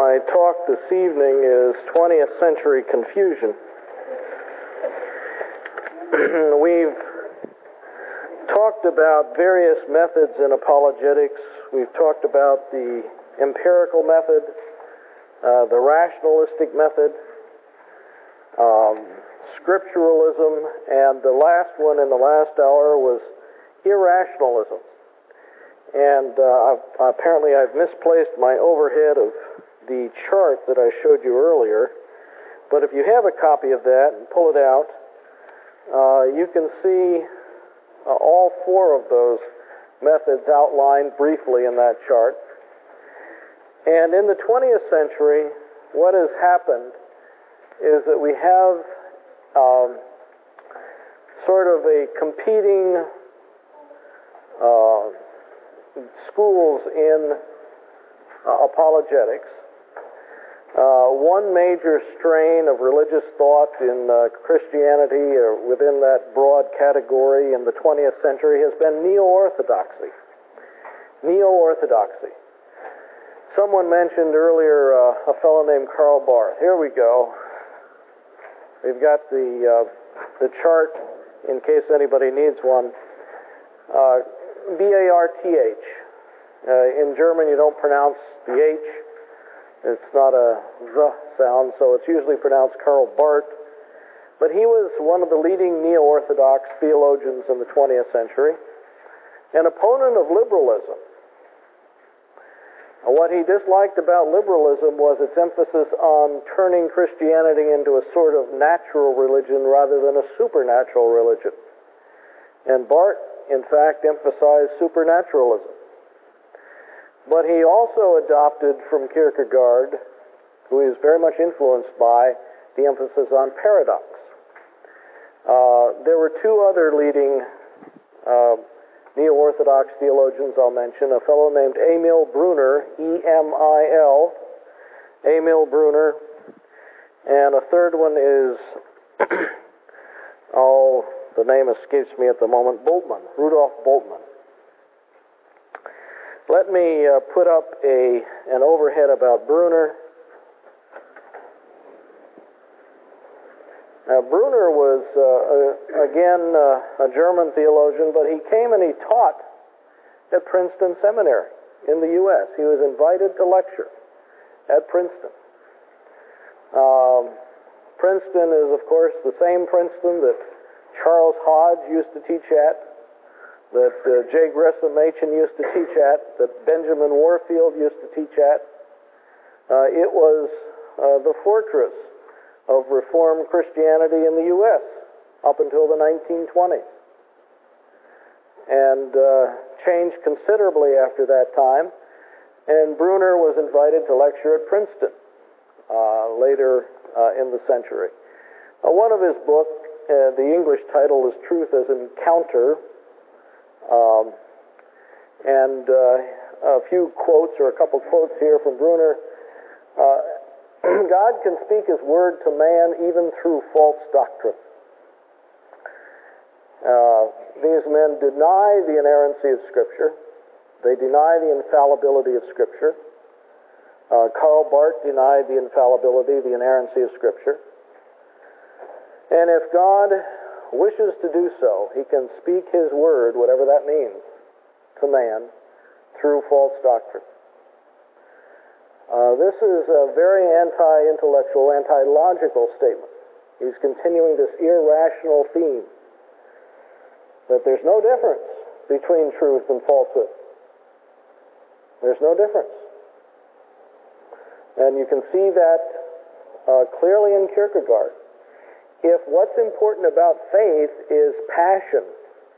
My talk this evening is 20th Century Confusion. We've talked about various methods in apologetics. We've talked about the empirical method, the rationalistic method, scripturalism, and the last one in the last hour was irrationalism. And apparently I've misplaced my overhead of the chart that I showed you earlier. But if you have a copy of that and pull it out, you can see all four of those methods outlined briefly in that chart. And in the 20th century, what has happened is that we have sort of a competing schools in apologetics. One major strain of religious thought in Christianity, or within that broad category in the 20th century, has been neo-orthodoxy. Neo-orthodoxy. Someone mentioned earlier a fellow named Karl Barth. Here we go. We've got the chart in case anybody needs one. B-A-R-T-H. In German, you don't pronounce the H. It's not a Z sound, so it's usually pronounced Karl Barth. But he was one of the leading neo-Orthodox theologians in the 20th century, an opponent of liberalism. What he disliked about liberalism was its emphasis on turning Christianity into a sort of natural religion rather than a supernatural religion. And Barth, in fact, emphasized supernaturalism. But he also adopted from Kierkegaard, who is very much influenced by the emphasis on paradox. There were two other leading neo-Orthodox theologians I'll mention, a fellow named Emil Brunner, E-M-I-L, Emil Brunner, and a third one is, the name escapes me at the moment, Rudolf Bultmann. Let me put up an overhead about Brunner. Now, Brunner was, again, a German theologian, but he came and he taught at Princeton Seminary in the U.S. He was invited to lecture at Princeton. Princeton is, of course, the same Princeton that Charles Hodge used to teach at, that J. Gresham Machen used to teach at, that Benjamin Warfield used to teach at. It was the fortress of Reformed Christianity in the U.S. up until the 1920s. And changed considerably after that time. And Brunner was invited to lecture at Princeton later in the century. One of his books, the English title is Truth as Encounter, and a few quotes, or a couple quotes here from Brunner. God can speak His word to man even through false doctrine. These men deny the inerrancy of Scripture. They deny the infallibility of Scripture. Karl Barth denied the infallibility, the inerrancy of Scripture. And if God wishes to do so, He can speak His word, whatever that means, to man through false doctrine. This is a very anti-intellectual, anti-logical statement. He's continuing this irrational theme that there's no difference between truth and falsehood. There's no difference. And you can see that clearly in Kierkegaard. If what's important about faith is passion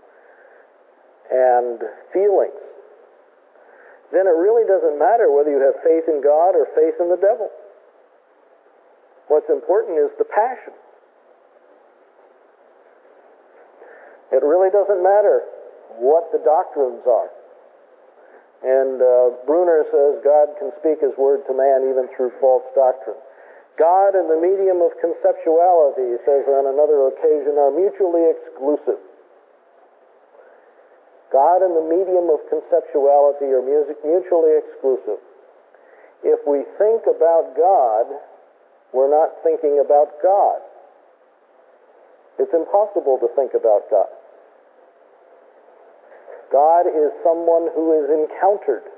and feelings, then it really doesn't matter whether you have faith in God or faith in the devil. What's important is the passion. It really doesn't matter what the doctrines are. And Brunner says God can speak His word to man even through false doctrine. God and the medium of conceptuality, he says on another occasion, are mutually exclusive. God and the medium of conceptuality are mutually exclusive. if we think about God, we're not thinking about God. It's impossible to think about God. God is someone who is encountered.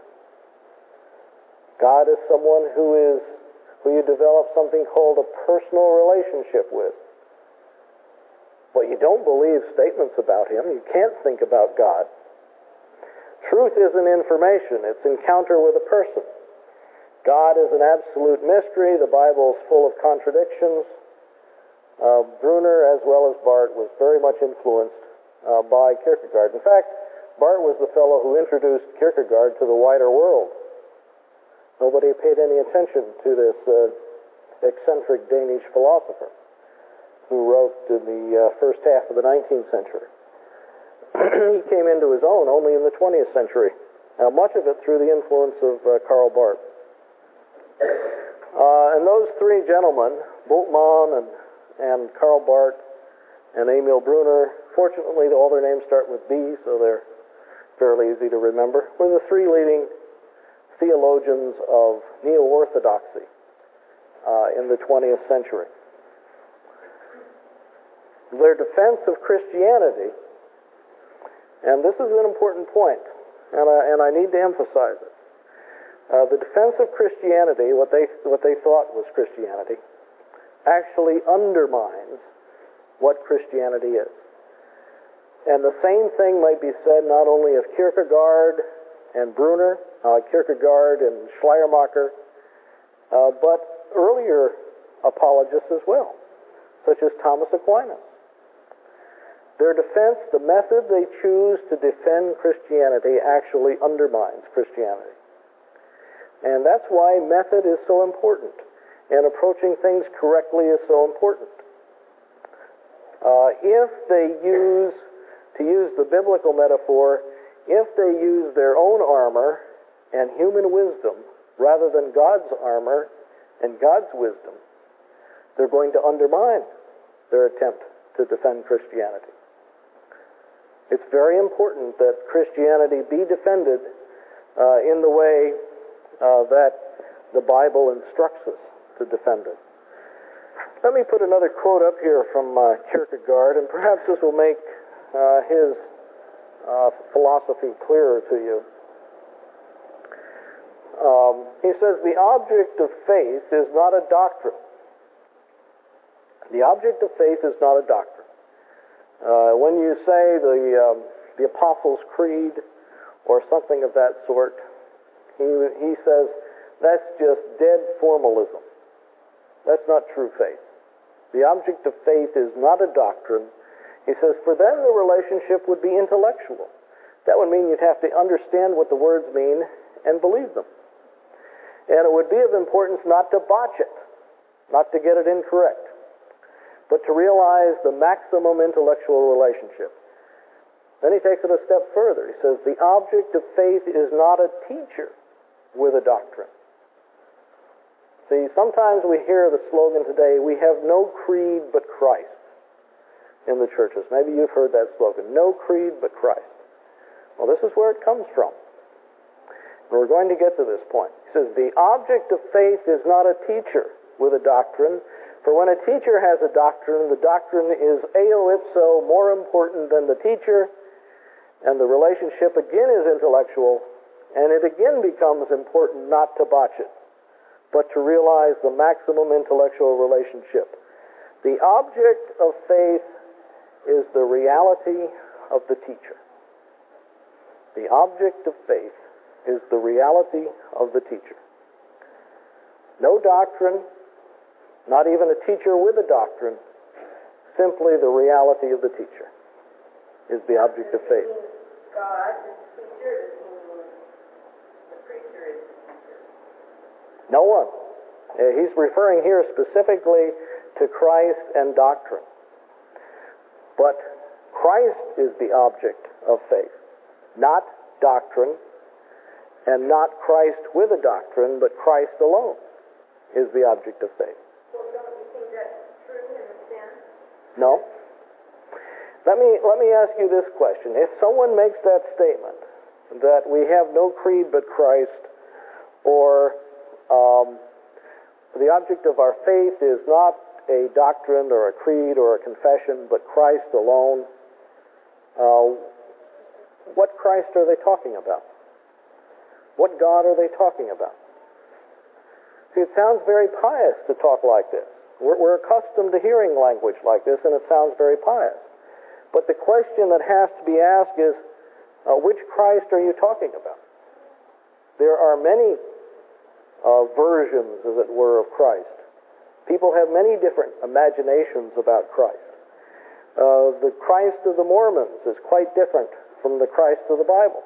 God is someone who you develop something called a personal relationship with. But you don't believe statements about Him. You can't think about God. Truth isn't information. It's encounter with a person. God is an absolute mystery. The Bible is full of contradictions. Brunner, as well as Barth, was very much influenced by Kierkegaard. In fact, Barth was the fellow who introduced Kierkegaard to the wider world. Nobody paid any attention to this eccentric Danish philosopher who wrote in the first half of the 19th century. He came into his own only in the 20th century, much of it through the influence of Karl Barth. And those three gentlemen, Bultmann and Karl Barth and Emil Brunner, fortunately all their names start with B, so they're fairly easy to remember, were the three leading theologians of neo-orthodoxy in the 20th century. Their defense of Christianity, and this is an important point, and I need to emphasize it. The defense of Christianity, what they thought was Christianity, actually undermines what Christianity is. And the same thing might be said not only of Kierkegaard and Brunner, Kierkegaard and Schleiermacher, but earlier apologists as well, such as Thomas Aquinas. Their defense, the method they choose to defend Christianity, actually undermines Christianity. And that's why method is so important, and approaching things correctly is so important. If they use, to use the biblical metaphor, if they use their own armor and human wisdom rather than God's armor and God's wisdom, they're going to undermine their attempt to defend Christianity. It's very important that Christianity be defended in the way that the Bible instructs us to defend it. Let me put another quote up here from Kierkegaard, and perhaps this will make his philosophy clearer to you. He says, "The object of faith is not a doctrine." The object of faith is not a doctrine. When you say the Apostles' Creed or something of that sort, he says that's just dead formalism. That's not true faith. The object of faith is not a doctrine. He says, for then the relationship would be intellectual. That would mean you'd have to understand what the words mean and believe them. And it would be of importance not to botch it, not to get it incorrect, but to realize the maximum intellectual relationship. Then he takes it a step further. He says, the object of faith is not a teacher with a doctrine. See, sometimes we hear the slogan today, we have no creed but Christ in the churches. Maybe you've heard that slogan, no creed but Christ. Well, this is where it comes from. And we're going to get to this point. He says, the object of faith is not a teacher with a doctrine, for when a teacher has a doctrine, the doctrine is eo ipso more important than the teacher, and the relationship again is intellectual, and it again becomes important not to botch it, but to realize the maximum intellectual relationship. The object of faith is the reality of the teacher. The object of faith is the reality of the teacher. No doctrine, not even a teacher with a doctrine, simply the reality of the teacher is the object of faith. God is the teacher, does he mean the preacher is the teacher? No one. He's referring here specifically to Christ and doctrine. But Christ is the object of faith, not doctrine, and not Christ with a doctrine, but Christ alone is the object of faith. Well, don't you think that's true in a sense? No. Let me ask you this question. If someone makes that statement, that we have no creed but Christ, or The object of our faith is not a doctrine or a creed or a confession, but Christ alone. What Christ are they talking about? What God are they talking about? See, it sounds very pious to talk like this. We're accustomed to hearing language like this, and it sounds very pious. But the question that has to be asked is, which Christ are you talking about? There are many versions, as it were, of Christ. People have many different imaginations about Christ. The Christ of the Mormons is quite different from the Christ of the Bible.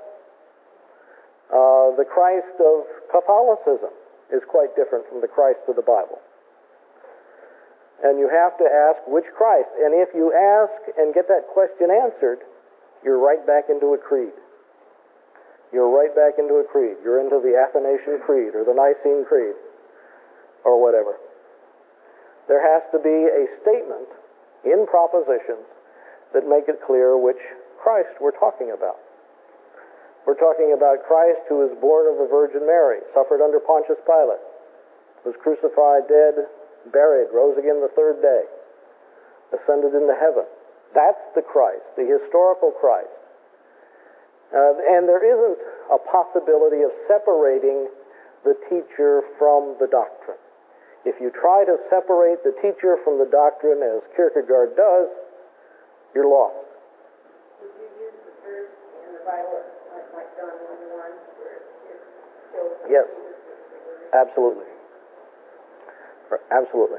The Christ of Catholicism is quite different from the Christ of the Bible. And you have to ask which Christ. And if you ask and get that question answered, you're right back into a creed. You're right back into a creed. You're into the Athanasian Creed or the Nicene Creed or whatever. There has to be a statement in propositions that make it clear which Christ we're talking about. We're talking about Christ who was born of the Virgin Mary, suffered under Pontius Pilate, was crucified, dead, buried, rose again the third day, ascended into heaven. That's the Christ, the historical Christ. And there isn't a possibility of separating the teacher from the doctrine. If you try to separate the teacher from the doctrine, as Kierkegaard does, you're lost. Would you use the verse in the Bible, like John 1:1, where it shows Yes, Jesus is the Word? absolutely. Absolutely.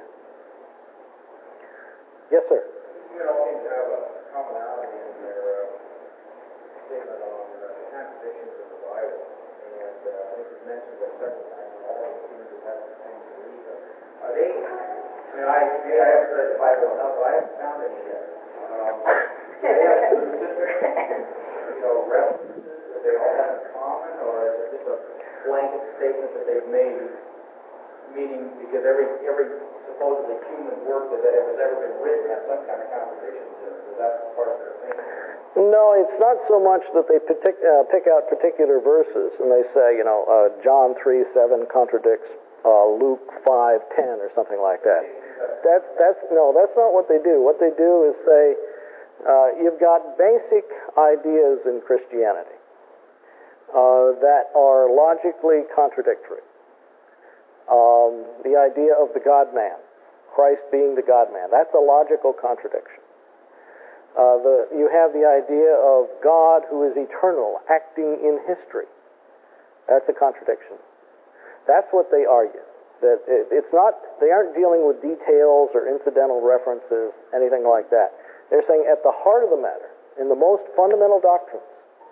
Yes, sir. You all seem to have a commonality in their statement on the contradictions of the Bible, and I think it's mentioned that several times, and all of them seem to have the same belief. Are they? I haven't read the Bible enough, but I haven't found any yet. Do they have specific, references that they all have in common, or is it just a blanket statement that they've made? Meaning, because every supposedly human work that has ever been written has some kind of contradictions in it. Is that part of their thinking? No, it's not so much that they pick out particular verses and they say, John 3:7 contradicts Luke 5:10 or something like that. That's not what they do. What they do is say, you've got basic ideas in Christianity that are logically contradictory. The idea of the God-man, Christ being the God-man, that's a logical contradiction. You have the idea of God who is eternal, acting in history. That's a contradiction. That's what they argue. That they aren't dealing with details or incidental references, anything like that. They're saying at the heart of the matter, in the most fundamental doctrines,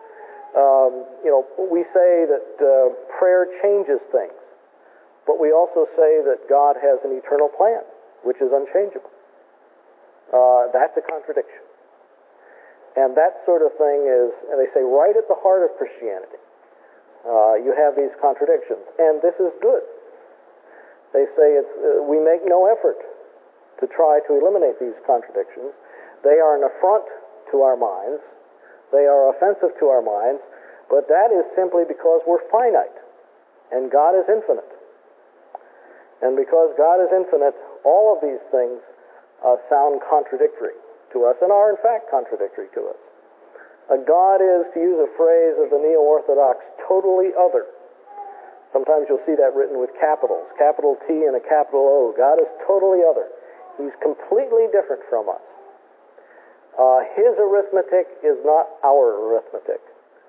we say that prayer changes things. But we also say that God has an eternal plan, which is unchangeable. That's a contradiction. And that sort of thing is, and they say, right at the heart of Christianity, you have these contradictions. And this is good. They say we make no effort to try to eliminate these contradictions. They are an affront to our minds. They are offensive to our minds. But that is simply because we're finite, and God is infinite. And because God is infinite, all of these things sound contradictory to us and are in fact contradictory to us. God is, to use a phrase of the Neo-Orthodox, totally other. Sometimes you'll see that written with capitals, capital T and a capital O. God is totally other. He's completely different from us. His arithmetic is not our arithmetic.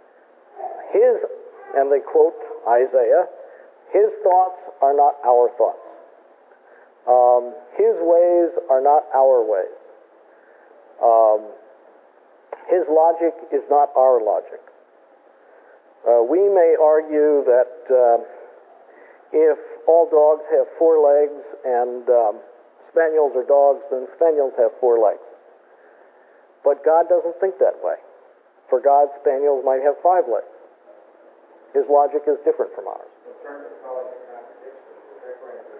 And they quote Isaiah, his thoughts are not our thoughts. His ways are not our ways. His logic is not our logic. We may argue that if all dogs have 4 legs and spaniels are dogs, then spaniels have 4 legs. But God doesn't think that way. For God, spaniels might have 5 legs. His logic is different from ours. In terms of calling it contradictions, they're going to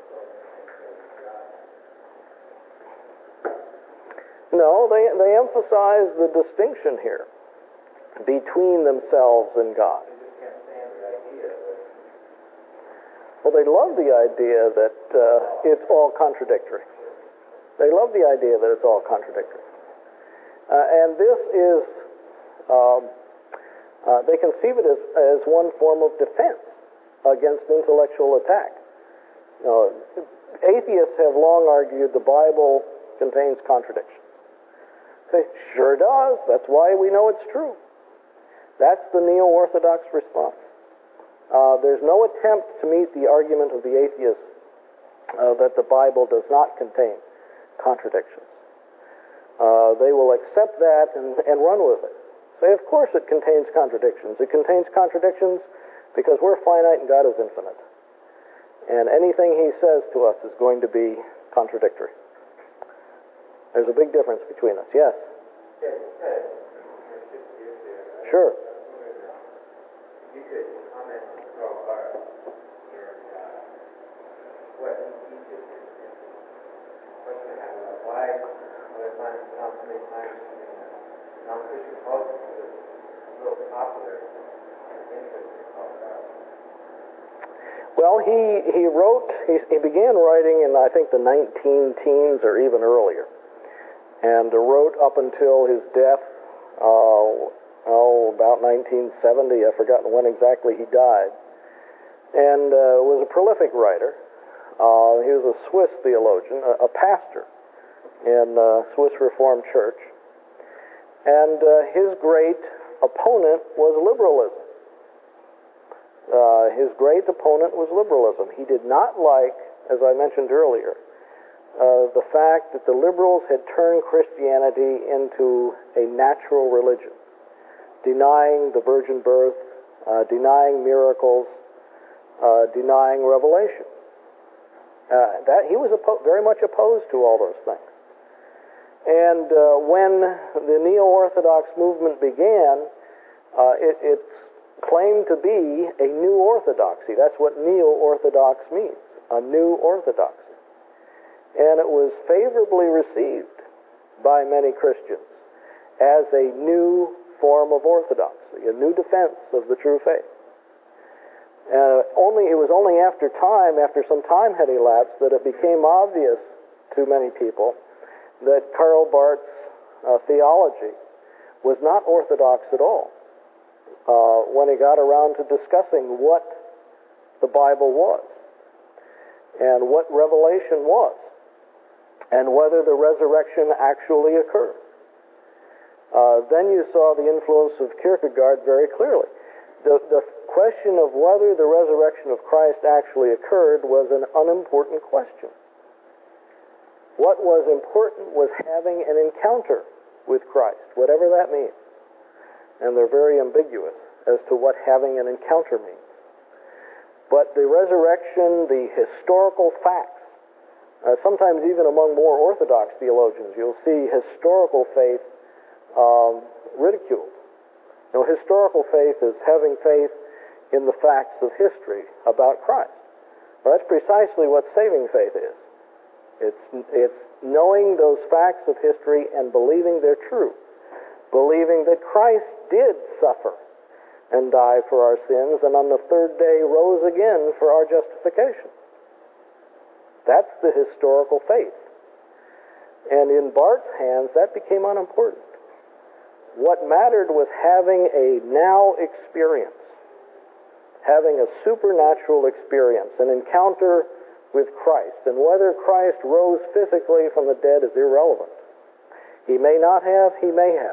No, they emphasize the distinction here between themselves and God. They just can't stand the idea that Well, they love the idea that it's all contradictory. They love the idea that it's all contradictory. And this is, they conceive it as one form of defense against intellectual attack. Atheists have long argued the Bible contains contradictions. Say, sure does. That's why we know it's true. That's the neo-Orthodox response. There's no attempt to meet the argument of the atheists that the Bible does not contain contradictions. They will accept that and run with it. Say, of course it contains contradictions. It contains contradictions because we're finite and God is infinite. And anything He says to us is going to be contradictory. There's a big difference between us. Yes? Sure. You could comment on Karl Barth and what he teaches and what's going to happen. Why other times, so many times in non-Christian culture, it's real popular interest in Karl Barth. Well, he began writing in, I think, the 19-teens or even earlier, and wrote up until his death, about 1970. I've forgotten when exactly he died, and was a prolific writer. He was a Swiss theologian, a pastor in Swiss Reformed Church, and his great opponent was liberalism. His great opponent was liberalism. He did not like, as I mentioned earlier, the fact that the liberals had turned Christianity into a natural religion, denying the virgin birth, denying miracles, denying revelation. That he was very much opposed to all those things. And when the neo-Orthodox movement began, it's claimed to be a new orthodoxy. That's what neo-Orthodox means, a new orthodoxy. And it was favorably received by many Christians as a new form of orthodoxy, a new defense of the true faith. It was only after some time had elapsed, that it became obvious to many people that Karl Barth's theology was not orthodox at all. When he got around to discussing what the Bible was and what revelation was and whether the resurrection actually occurred. Then you saw the influence of Kierkegaard very clearly. The question of whether the resurrection of Christ actually occurred was an unimportant question. What was important was having an encounter with Christ, whatever that means. And they're very ambiguous as to what having an encounter means. But the resurrection, the historical facts, sometimes even among more orthodox theologians, you'll see historical faith ridiculed. Historical faith is having faith in the facts of history about Christ. Well, that's precisely what saving faith is. It's knowing those facts of history and believing they're true. Believing that Christ did suffer and die for our sins, and on the third day rose again for our justification. That's the historical faith. And in Barth's hands, that became unimportant. What mattered was having a now experience, having a supernatural experience, an encounter with Christ. And whether Christ rose physically from the dead is irrelevant. He may not have, he may have.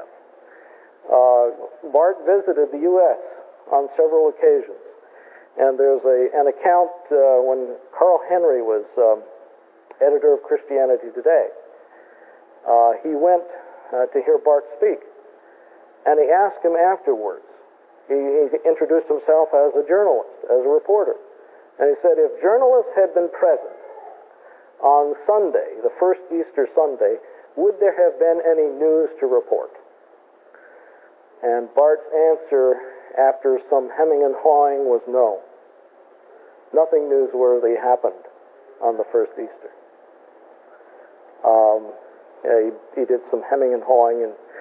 Barth visited the U.S. on several occasions, and there's an account when Carl Henry was editor of Christianity Today. He went to hear Barth speak, and he asked him afterwards. He introduced himself as a journalist, as a reporter, and he said, if journalists had been present on Sunday, the first Easter Sunday, would there have been any news to report? And Barth's answer, after some hemming and hawing, was no. Nothing newsworthy happened on the first Easter. He did some hemming and hawing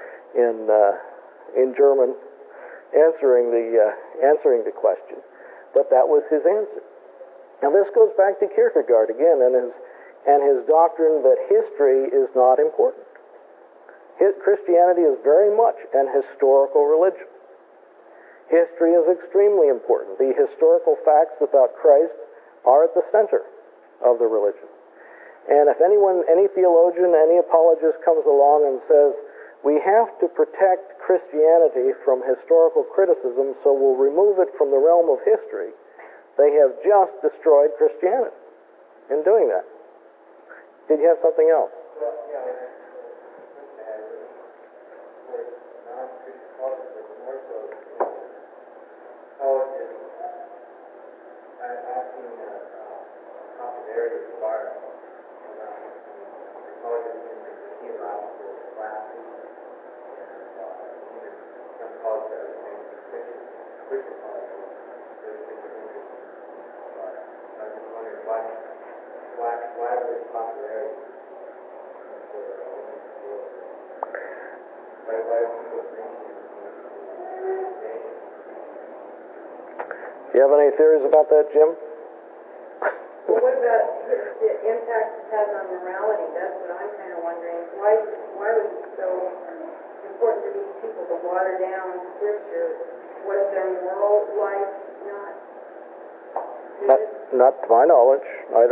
in German, answering the question, but that was his answer. Now this goes back to Kierkegaard again and his doctrine that history is not important. Christianity is very much an historical religion. History is extremely important. The historical facts about Christ are at the center of the religion. And if any theologian, any apologist comes along and says, we have to protect Christianity from historical criticism, so we'll remove it from the realm of history, they have just destroyed Christianity in doing that. Did you have something else? Well, yeah, non-Christian politics, more so colleges. I've seen popularity of fire around colleges in the theological classes, and even some colleges that are named Christian colleges. There's been an interest in fire. I was just wondering why was popularity for women's schools? Why do people think Do you have any theories about that, Jim? Well, what about the impact it has on morality? That's what I'm kind of wondering. Why was it so important to these people to water down Scripture? Was their moral life not good? Not to my knowledge. I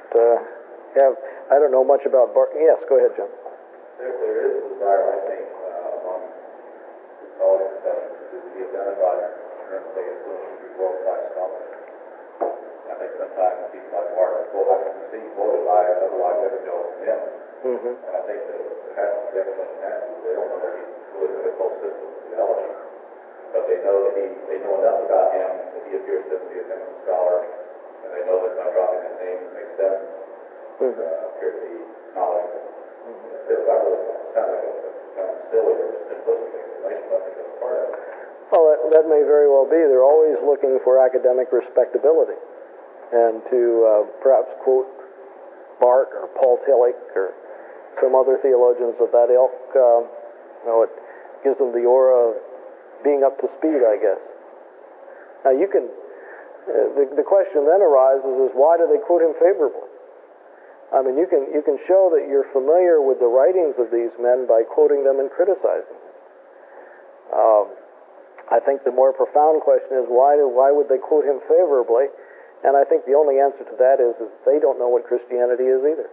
don't know much about Yes, go ahead, Jim. There is a desire, I think, among the college professors to be identified currently as looking to be world-class scholars. I think sometimes people like Martin Bull have to see quoted by an otherwise evangelical men. Mm-hmm. And I think that perhaps the explanation has to they don't know that he's really good at both systems of theology. But they know that they know enough about him that he appears to be a eminent scholar, and they know that by dropping his name it makes them appear to be knowledgeable. That really sounds like a kind of silly or simplistic explanation, but I think that's part of it. Well, that may very well be. They're always looking for academic respectability. And to perhaps quote Barth or Paul Tillich or some other theologians of that ilk, it gives them the aura of being up to speed, I guess. Now you can, the question then arises is why do they quote him favorably? I mean, you can show that you're familiar with the writings of these men by quoting them and criticizing them. I think the more profound question is why would they quote him favorably? And I think the only answer to that is they don't know what Christianity is either.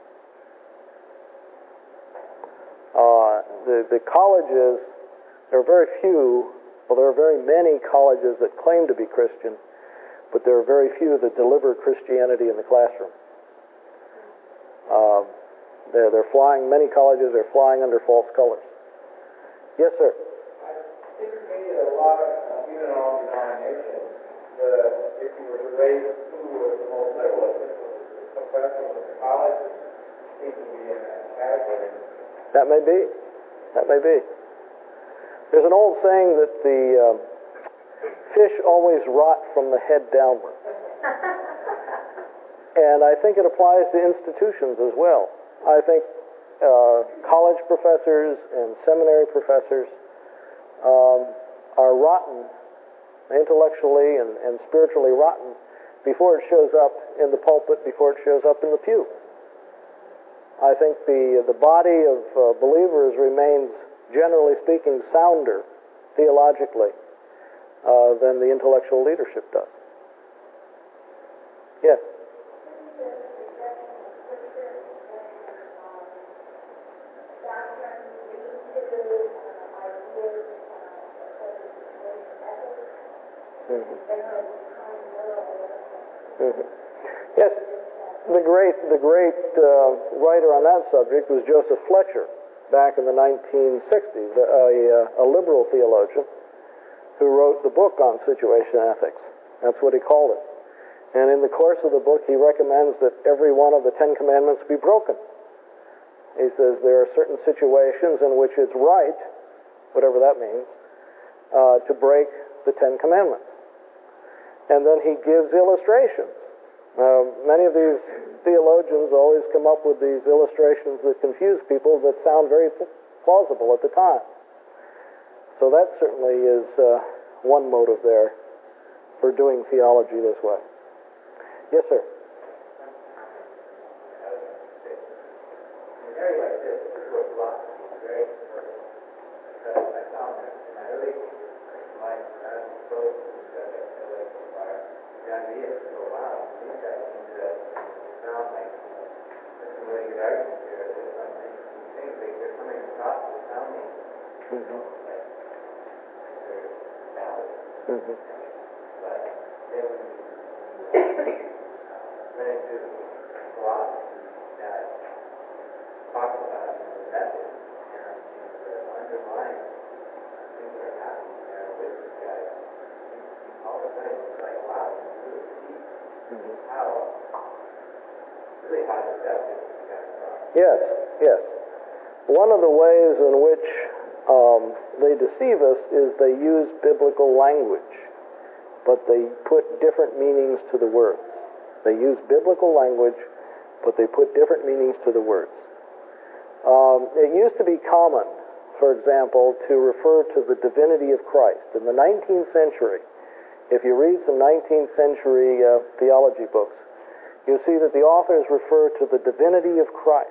The colleges, there are very few, well, there are very many colleges that claim to be Christian, but there are very few that deliver Christianity in the classroom. They're flying, many colleges are flying under false colors. Yes, sir. It seems to me that a lot of, even in our own denomination, if you were to raise who was the most liberal, if it was the professor of the college, seems to be in that category. That may be. That may be. There's an old saying that the fish always rot from the head downward. And I think it applies to institutions as well. I think college professors and seminary professors are rotten, intellectually and spiritually rotten, before it shows up in the pulpit, before it shows up in the pew. I think the body of believers remains, generally speaking, sounder theologically than the intellectual leadership does. Yes? Yes, the great writer on that subject was Joseph Fletcher back in the 1960s, a liberal theologian who wrote the book on situation ethics. That's what he called it. And in the course of the book, he recommends that every one of the 10 Commandments be broken. He says there are certain situations in which it's right, whatever that means, to break the 10 Commandments. And then he gives illustrations. Many of these theologians always come up with these illustrations that confuse people that sound very plausible at the time. So that certainly is one motive there for doing theology this way. Yes, sir. In an area like this, this is where philosophy is very important. Because I found that in my early life, when I was exposed to the fire, the idea is so wow, these guys seem to sound like there's some really good arguments here. There's some interesting things. They're coming across as sounding, like they're valid. But then when you run into philosophy that talks about the method and the underlying things that are happening there with this guy, all of a sudden it's like, wow, you really see how deceptive these guys are. Yes, yes. One of the ways in which they deceive us is they use biblical language, but they put different meanings to the words. They use biblical language, but they put different meanings to the words. It used to be common, for example, to refer to the divinity of Christ. In the 19th century, if you read some 19th century theology books, you'll see that the authors refer to the divinity of Christ.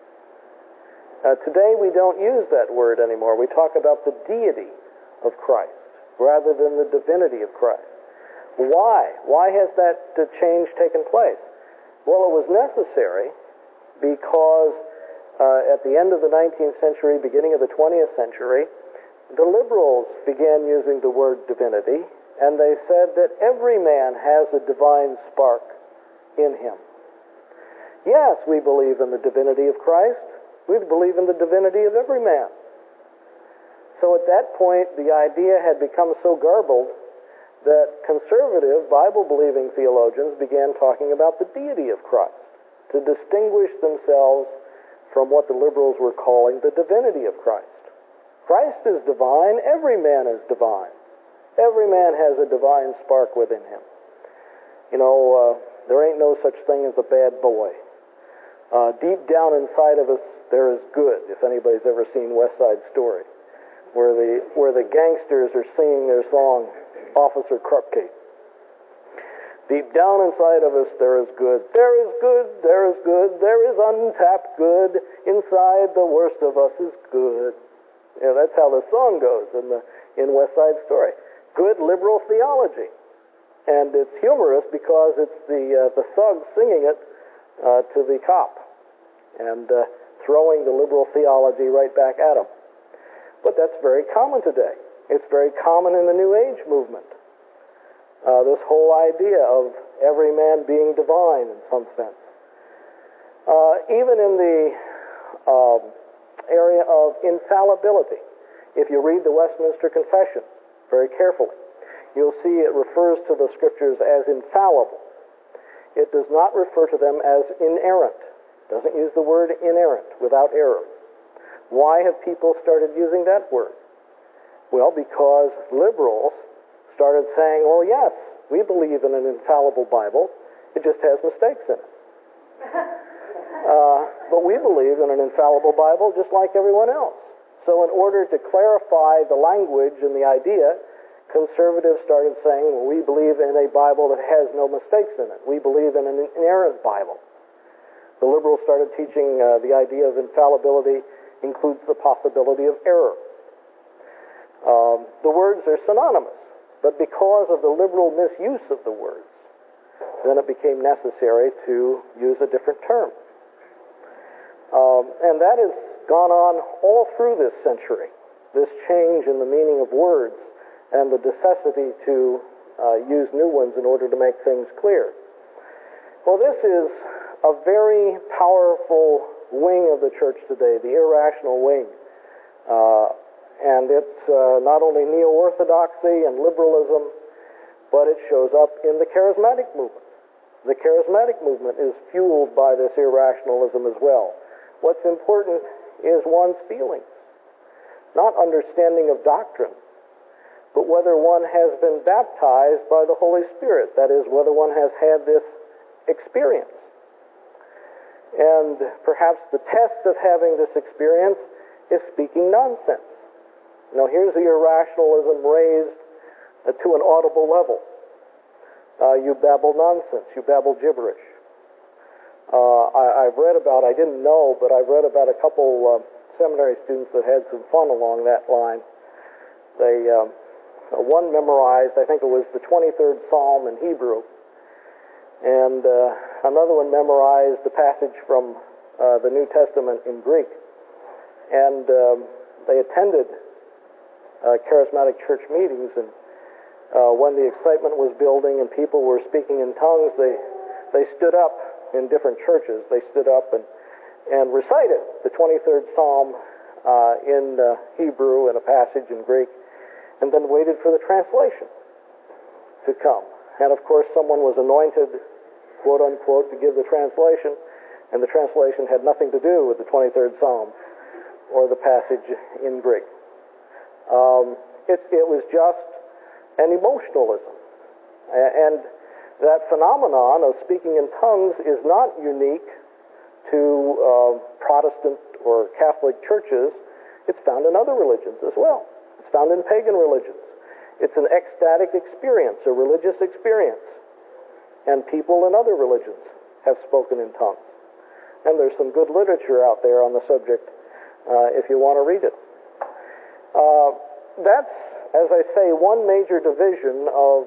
Today we don't use that word anymore. We talk about the deity of Christ rather than the divinity of Christ. Why? Why has that change taken place? Well, it was necessary because at the end of the 19th century, beginning of the 20th century, the liberals began using the word divinity, and they said that every man has a divine spark in him. Yes, we believe in the divinity of Christ. We believe in the divinity of every man. So at that point, the idea had become so garbled that conservative, Bible-believing theologians began talking about the deity of Christ to distinguish themselves from what the liberals were calling the divinity of Christ. Christ is divine. Every man is divine. Every man has a divine spark within him. You know, there ain't no such thing as a bad boy. Deep down inside of us, there is good, if anybody's ever seen West Side Story, where the gangsters are singing their song, Officer Krupke. Deep down inside of us, there is good. There is good, there is good, there is untapped good. Inside the worst of us is good. Yeah, that's how the song goes in West Side Story. Good liberal theology. And it's humorous because it's the thug singing it to the cop and throwing the liberal theology right back at him. But that's very common today. It's very common in the New Age movement. This whole idea of every man being divine in some sense. Even in the area of infallibility, if you read the Westminster Confession very carefully, you'll see it refers to the Scriptures as infallible. It does not refer to them as inerrant. It doesn't use the word inerrant, without error. Why have people started using that word? Well, because liberals started saying, well, yes, we believe in an infallible Bible. It just has mistakes in it. But we believe in an infallible Bible just like everyone else. So in order to clarify the language and the idea, conservatives started saying, well, we believe in a Bible that has no mistakes in it. We believe in an inerrant Bible. The liberals started teaching the idea of infallibility includes the possibility of error. The words are synonymous, but because of the liberal misuse of the words, then it became necessary to use a different term. And that has gone on all through this century, this change in the meaning of words and the necessity to use new ones in order to make things clear. Well, this is a very powerful wing of the church today, the irrational wing. And it's not only neo-orthodoxy and liberalism, but it shows up in the charismatic movement. The charismatic movement is fueled by this irrationalism as well. What's important is one's feelings, not understanding of doctrine, but whether one has been baptized by the Holy Spirit, that is, whether one has had this experience. And perhaps the test of having this experience is speaking nonsense. Now, here's the irrationalism raised to an audible level. You babble nonsense. You babble gibberish. I've read about, I didn't know, but I've read about a couple seminary students that had some fun along that line. They, one memorized, I think it was the 23rd Psalm in Hebrew, and another one memorized the passage from the New Testament in Greek. And they attended charismatic church meetings, and when the excitement was building and people were speaking in tongues, they stood up in different churches. They stood up and recited the 23rd Psalm in Hebrew and a passage in Greek, and then waited for the translation to come. And of course, someone was anointed, quote unquote, to give the translation, and the translation had nothing to do with the 23rd Psalm or the passage in Greek. It was just an emotionalism. And that phenomenon of speaking in tongues is not unique to Protestant or Catholic churches. It's found in other religions as well. It's found in pagan religions. It's an ecstatic experience, a religious experience. And people in other religions have spoken in tongues. And there's some good literature out there on the subject if you want to read it. That's, as I say, one major division of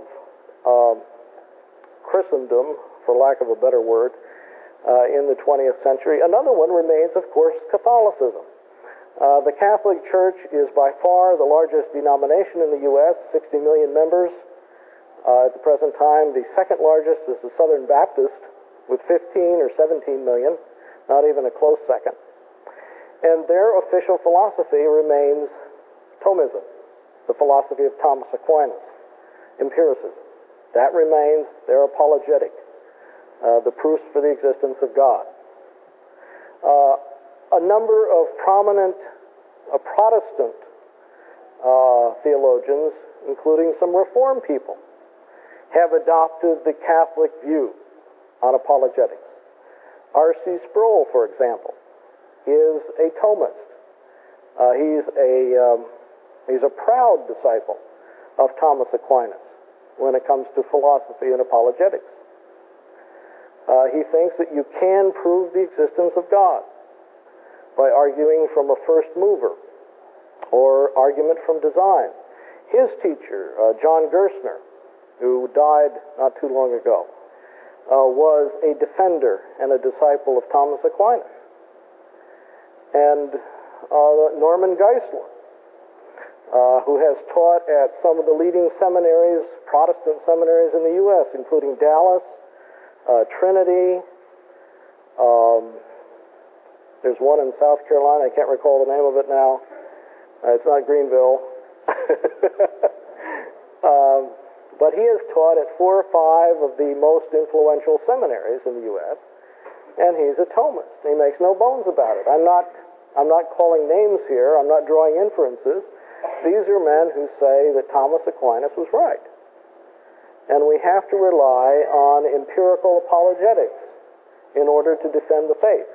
Christendom, for lack of a better word, in the 20th century. Another one remains, of course, Catholicism. The Catholic Church is by far the largest denomination in the U.S., 60 million members. At the present time, the second largest is the Southern Baptist, with 15 or 17 million, not even a close second. And their official philosophy remains Thomism, the philosophy of Thomas Aquinas, empiricism. That remains their apologetic, the proofs for the existence of God. A number of prominent Protestant theologians, including some Reformed people, have adopted the Catholic view on apologetics. R.C. Sproul, for example, is a Thomist. He's a proud disciple of Thomas Aquinas when it comes to philosophy and apologetics. He thinks that you can prove the existence of God by arguing from a first mover or argument from design. His teacher, John Gerstner, who died not too long ago, was a defender and a disciple of Thomas Aquinas. And Norman Geisler, who has taught at some of the leading seminaries, Protestant seminaries in the U.S., including Dallas, Trinity. There's one in South Carolina. I can't recall the name of it now. It's not Greenville. But he has taught at 4 or 5 of the most influential seminaries in the U.S., and he's a Thomist. He makes no bones about it. I'm not calling names here. I'm not drawing inferences. These are men who say that Thomas Aquinas was right. And we have to rely on empirical apologetics in order to defend the faith.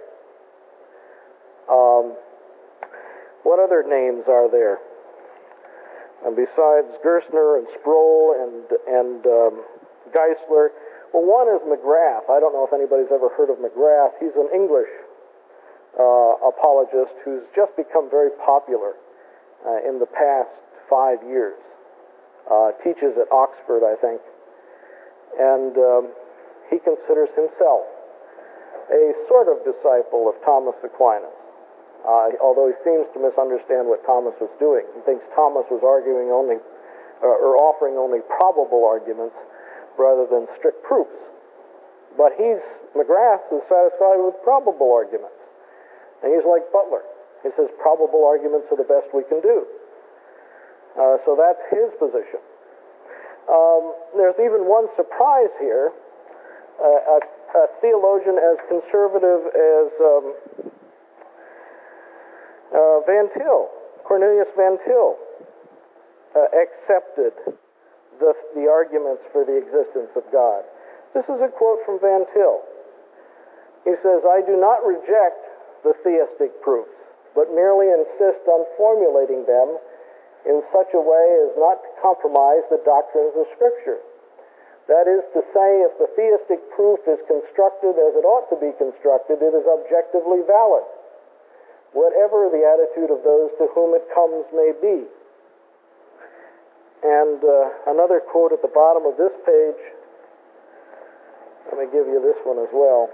What other names are there? And besides Gerstner and Sproul and Geisler, well, one is McGrath. I don't know if anybody's ever heard of McGrath. He's an English apologist who's just become very popular in the past 5 years. Teaches at Oxford, I think. And he considers himself a sort of disciple of Thomas Aquinas. Although he seems to misunderstand what Thomas was doing. He thinks Thomas was arguing only, or offering only probable arguments rather than strict proofs. But McGrath is satisfied with probable arguments. And he's like Butler. He says probable arguments are the best we can do. So that's his position. There's even one surprise here. A theologian as conservative as Van Til, Cornelius Van Til, accepted the arguments for the existence of God. This is a quote from Van Til. He says, "I do not reject the theistic proofs, but merely insist on formulating them in such a way as not to compromise the doctrines of Scripture. That is to say, if the theistic proof is constructed as it ought to be constructed, it is objectively valid, whatever the attitude of those to whom it comes may be. And another quote at the bottom of this page, let me give you this one as well.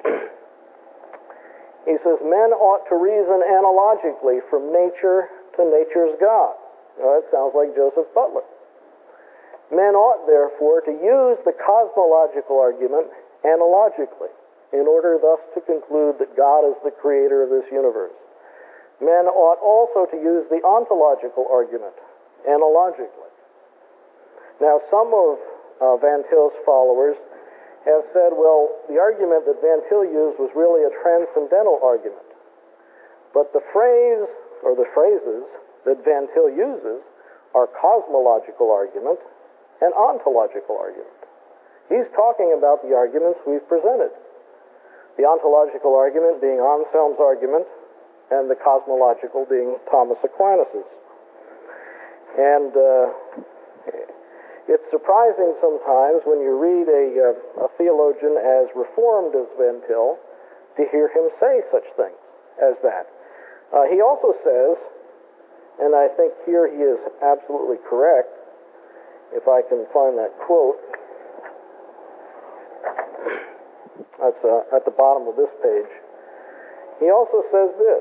He says, men ought to reason analogically from nature to nature's God. Now, that sounds like Joseph Butler. Men ought, therefore, to use the cosmological argument analogically in order thus to conclude that God is the creator of this universe. Men ought also to use the ontological argument analogically. Now, some of Van Til's followers have said, well, the argument that Van Til used was really a transcendental argument. But the phrase, or the phrases, that Van Til uses are cosmological argument and ontological argument. He's talking about the arguments we've presented. The ontological argument being Anselm's argument, and the cosmological being Thomas Aquinas's. And it's surprising sometimes when you read a theologian as reformed as Van Til to hear him say such things as that. He also says, and I think here he is absolutely correct, if I can find that quote. That's at the bottom of this page. He also says this: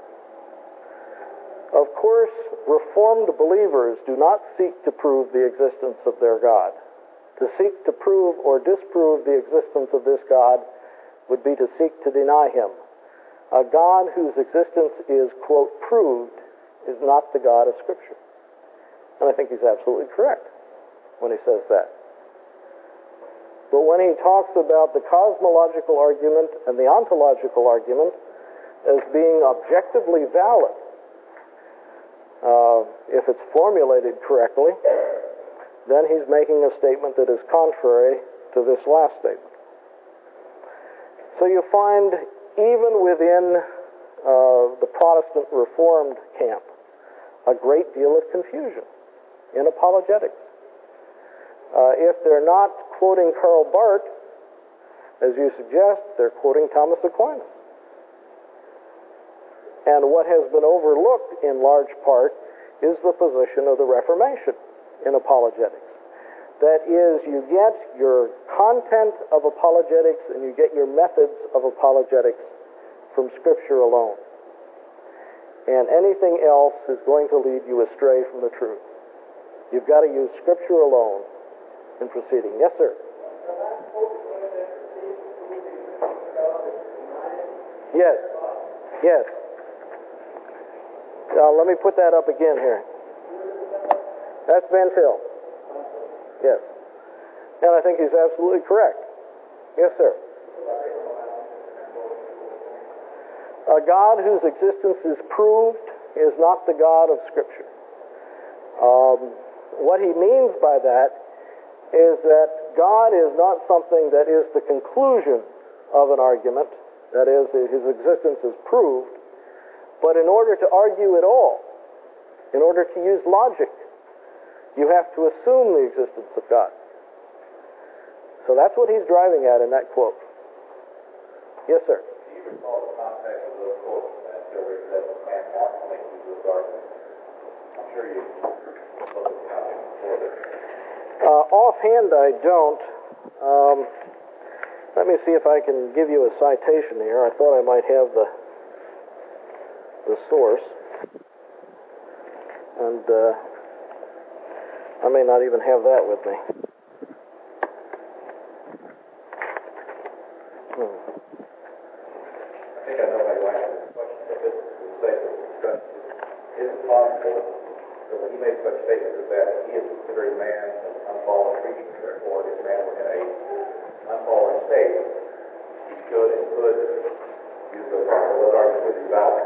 of course, Reformed believers do not seek to prove the existence of their God. To seek to prove or disprove the existence of this God would be to seek to deny him. A God whose existence is, quote, proved, is not the God of Scripture. And I think he's absolutely correct when he says that. But when he talks about the cosmological argument and the ontological argument as being objectively valid, if it's formulated correctly, then he's making a statement that is contrary to this last statement. So you find, even within the Protestant Reformed camp, a great deal of confusion in apologetics. If they're not quoting Karl Barth, as you suggest, they're quoting Thomas Aquinas. And what has been overlooked in large part is the position of the Reformation in apologetics. That is, you get your content of apologetics and you get your methods of apologetics from Scripture alone. And anything else is going to lead you astray from the truth. You've got to use Scripture alone in proceeding. Yes, sir? Yes. Yes. Let me put that up again here. That's Van Til. Yes. And I think he's absolutely correct. Yes, sir. A God whose existence is proved is not the God of Scripture. What he means by that is that God is not something that is the conclusion of an argument, that is, his existence is proved, but in order to argue at all, in order to use logic, you have to assume the existence of God. So that's what he's driving at in that quote. Yes, sir? Do you recall the context of those quotes that where it says man ought to make these arguments? I'm sure you looked at the context before this. Offhand, I don't. Let me see if I can give you a citation here. I thought I might have the source. And I may not even have that with me. I think I know how you answer this question, but this is the sake of discussion. Is it possible that when he makes such statements as that, he is considering man as an unfallen creature, therefore if man were in a unfallen state, he should and could use those arguments would be valid?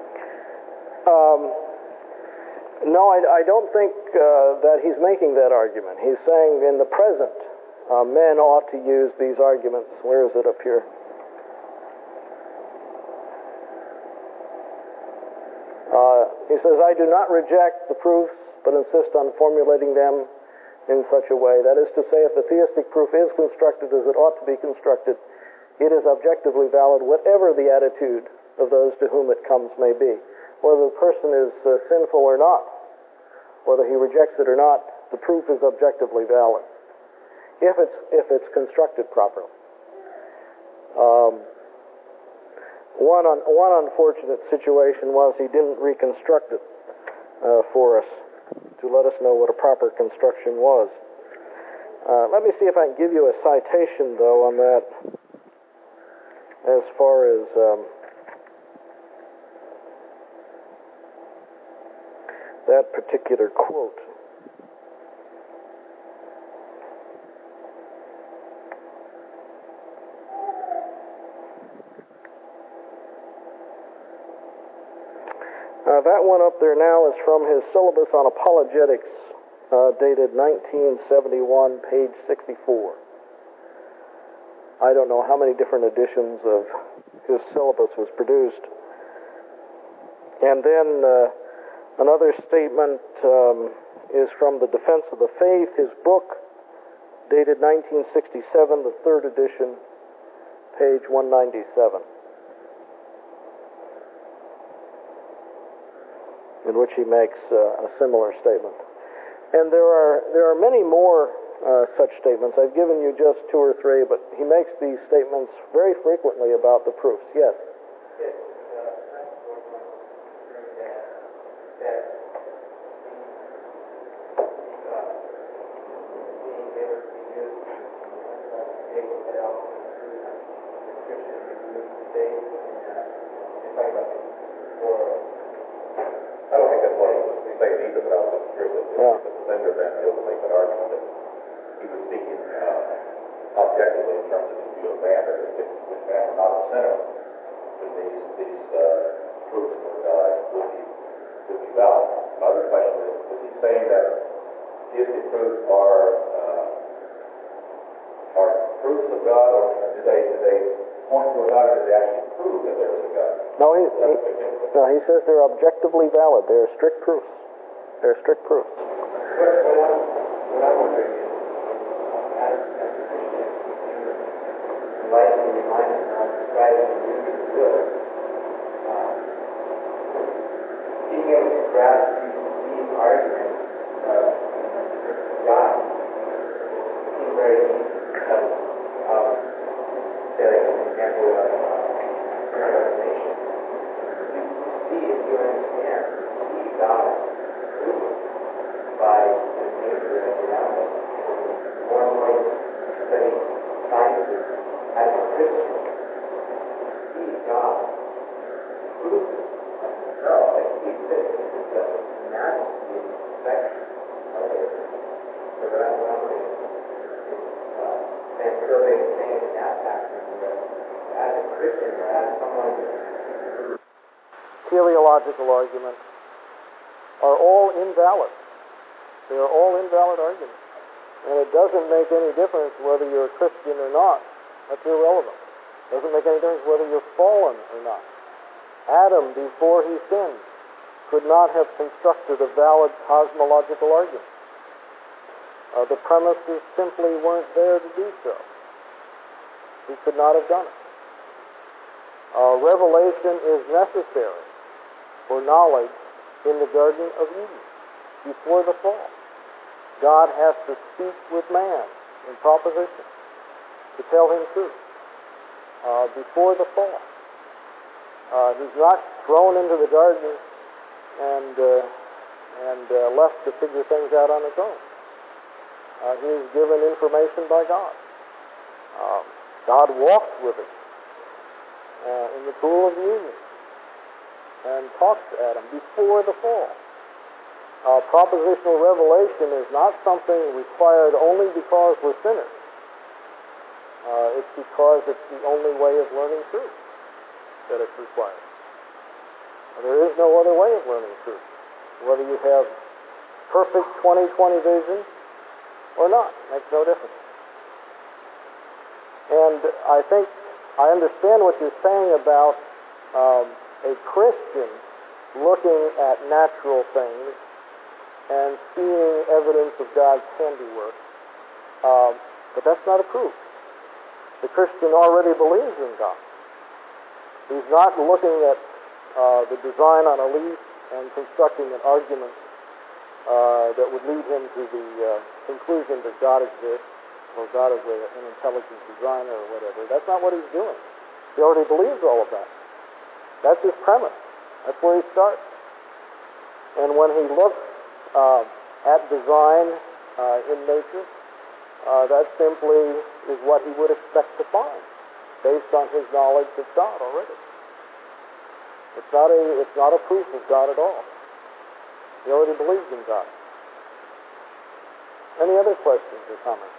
No, I don't think that he's making that argument. He's saying in the present, men ought to use these arguments. Where is it up here? He says, I do not reject the proofs, but insist on formulating them in such a way. That is to say, if the theistic proof is constructed as it ought to be constructed, it is objectively valid, whatever the attitude of those to whom it comes may be. Whether the person is sinful or not, whether he rejects it or not, the proof is objectively valid, if it's constructed properly. One unfortunate situation was he didn't reconstruct it for us to let us know what a proper construction was. Let me see if I can give you a citation, though, on that, as far as that particular quote. That one up there now is from his syllabus on apologetics, dated 1971, page 64. I don't know how many different editions of his syllabus was produced. And then another statement is from the Defense of the Faith, his book, dated 1967, the third edition, page 197. In which he makes a similar statement. And there are many more such statements. I've given you just two or three, but he makes these statements very frequently about the proofs. Yes? Yes, I don't think that's what he was saying either, but I was just curious if the Senator Van Til would make that argument that he was speaking objectively in terms of his view of man, that if man were not a sinner, that these proofs of God would be valid. My other question is he saying that theistic proofs are proofs of God, or do they point to a God, or do they actually prove that there is a God? No, he says they're objectively valid. They're strict proofs. They're strict proofs. what I'm wondering is, as a Christian, enlightening reminded not to try to do his will, being able to grasp these arguments of God seem very easy because of, say, like an example of revelation. If you understand, see God by the nature of reality. More and more you study sciences as a Christian, see God proves it himself that he exists. It's the majesty and perfection of it. So that's what I'm saying. Van Til is saying in that passage that as a Christian or as someone Teleological arguments are all invalid. They are all invalid arguments. And it doesn't make any difference whether you're a Christian or not. That's irrelevant. It doesn't make any difference whether you're fallen or not. Adam, before he sinned, could not have constructed a valid cosmological argument. The premises simply weren't there to do so. He could not have done it. Revelation is necessary for knowledge in the Garden of Eden before the fall. God has to speak with man in proposition to tell him truth before the fall. He's not thrown into the garden and left to figure things out on his own. He is given information by God. God walked with him in the cool of the evening and talked to Adam before the fall. Propositional revelation is not something required only because we're sinners. It's because it's the only way of learning truth that it's required. There is no other way of learning truth, whether you have perfect 20/20 vision or not. Makes no difference. And I think I understand what you're saying about a Christian looking at natural things and seeing evidence of God's handiwork, but that's not a proof. The Christian already believes in God. He's not looking at the design on a leaf and constructing an argument that would lead him to the conclusion that God exists or God is an intelligent designer or whatever. That's not what he's doing. He already believes all of that. That's his premise. That's where he starts. And when he looks at design in nature, that simply is what he would expect to find based on his knowledge of God already. It's not a proof of God at all. He already believes in God. Any other questions or comments?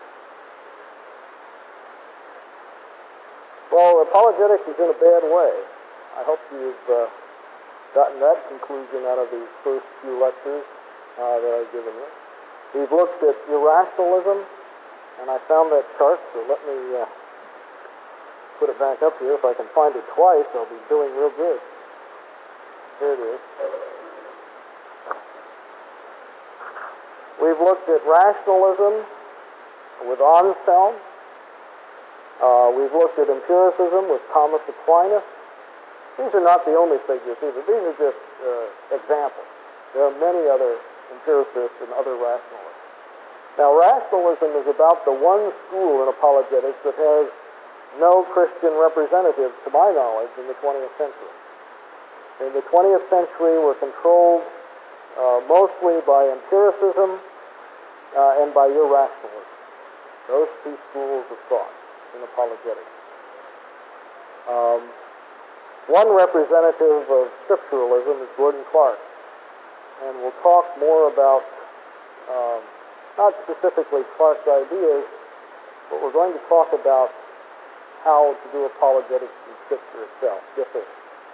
Well, apologetics is in a bad way. I hope you've gotten that conclusion out of these first few lectures that I've given you. We've looked at irrationalism, and I found that chart, so let me put it back up here. If I can find it twice, I'll be doing real good. Here it is. We've looked at rationalism with Anselm. We've looked at empiricism with Thomas Aquinas. These are not the only figures either. These are just examples. There are many other empiricists and other rationalists. Now, rationalism is about the one school in apologetics that has no Christian representatives, to my knowledge, in the 20th century. In the 20th century, we're controlled mostly by empiricism and by irrationalism. Those two schools of thought in apologetics. One representative of scripturalism is Gordon Clark, and we'll talk more about not specifically Clark's ideas, but we're going to talk about how to do apologetics in Scripture itself. Yes, sir.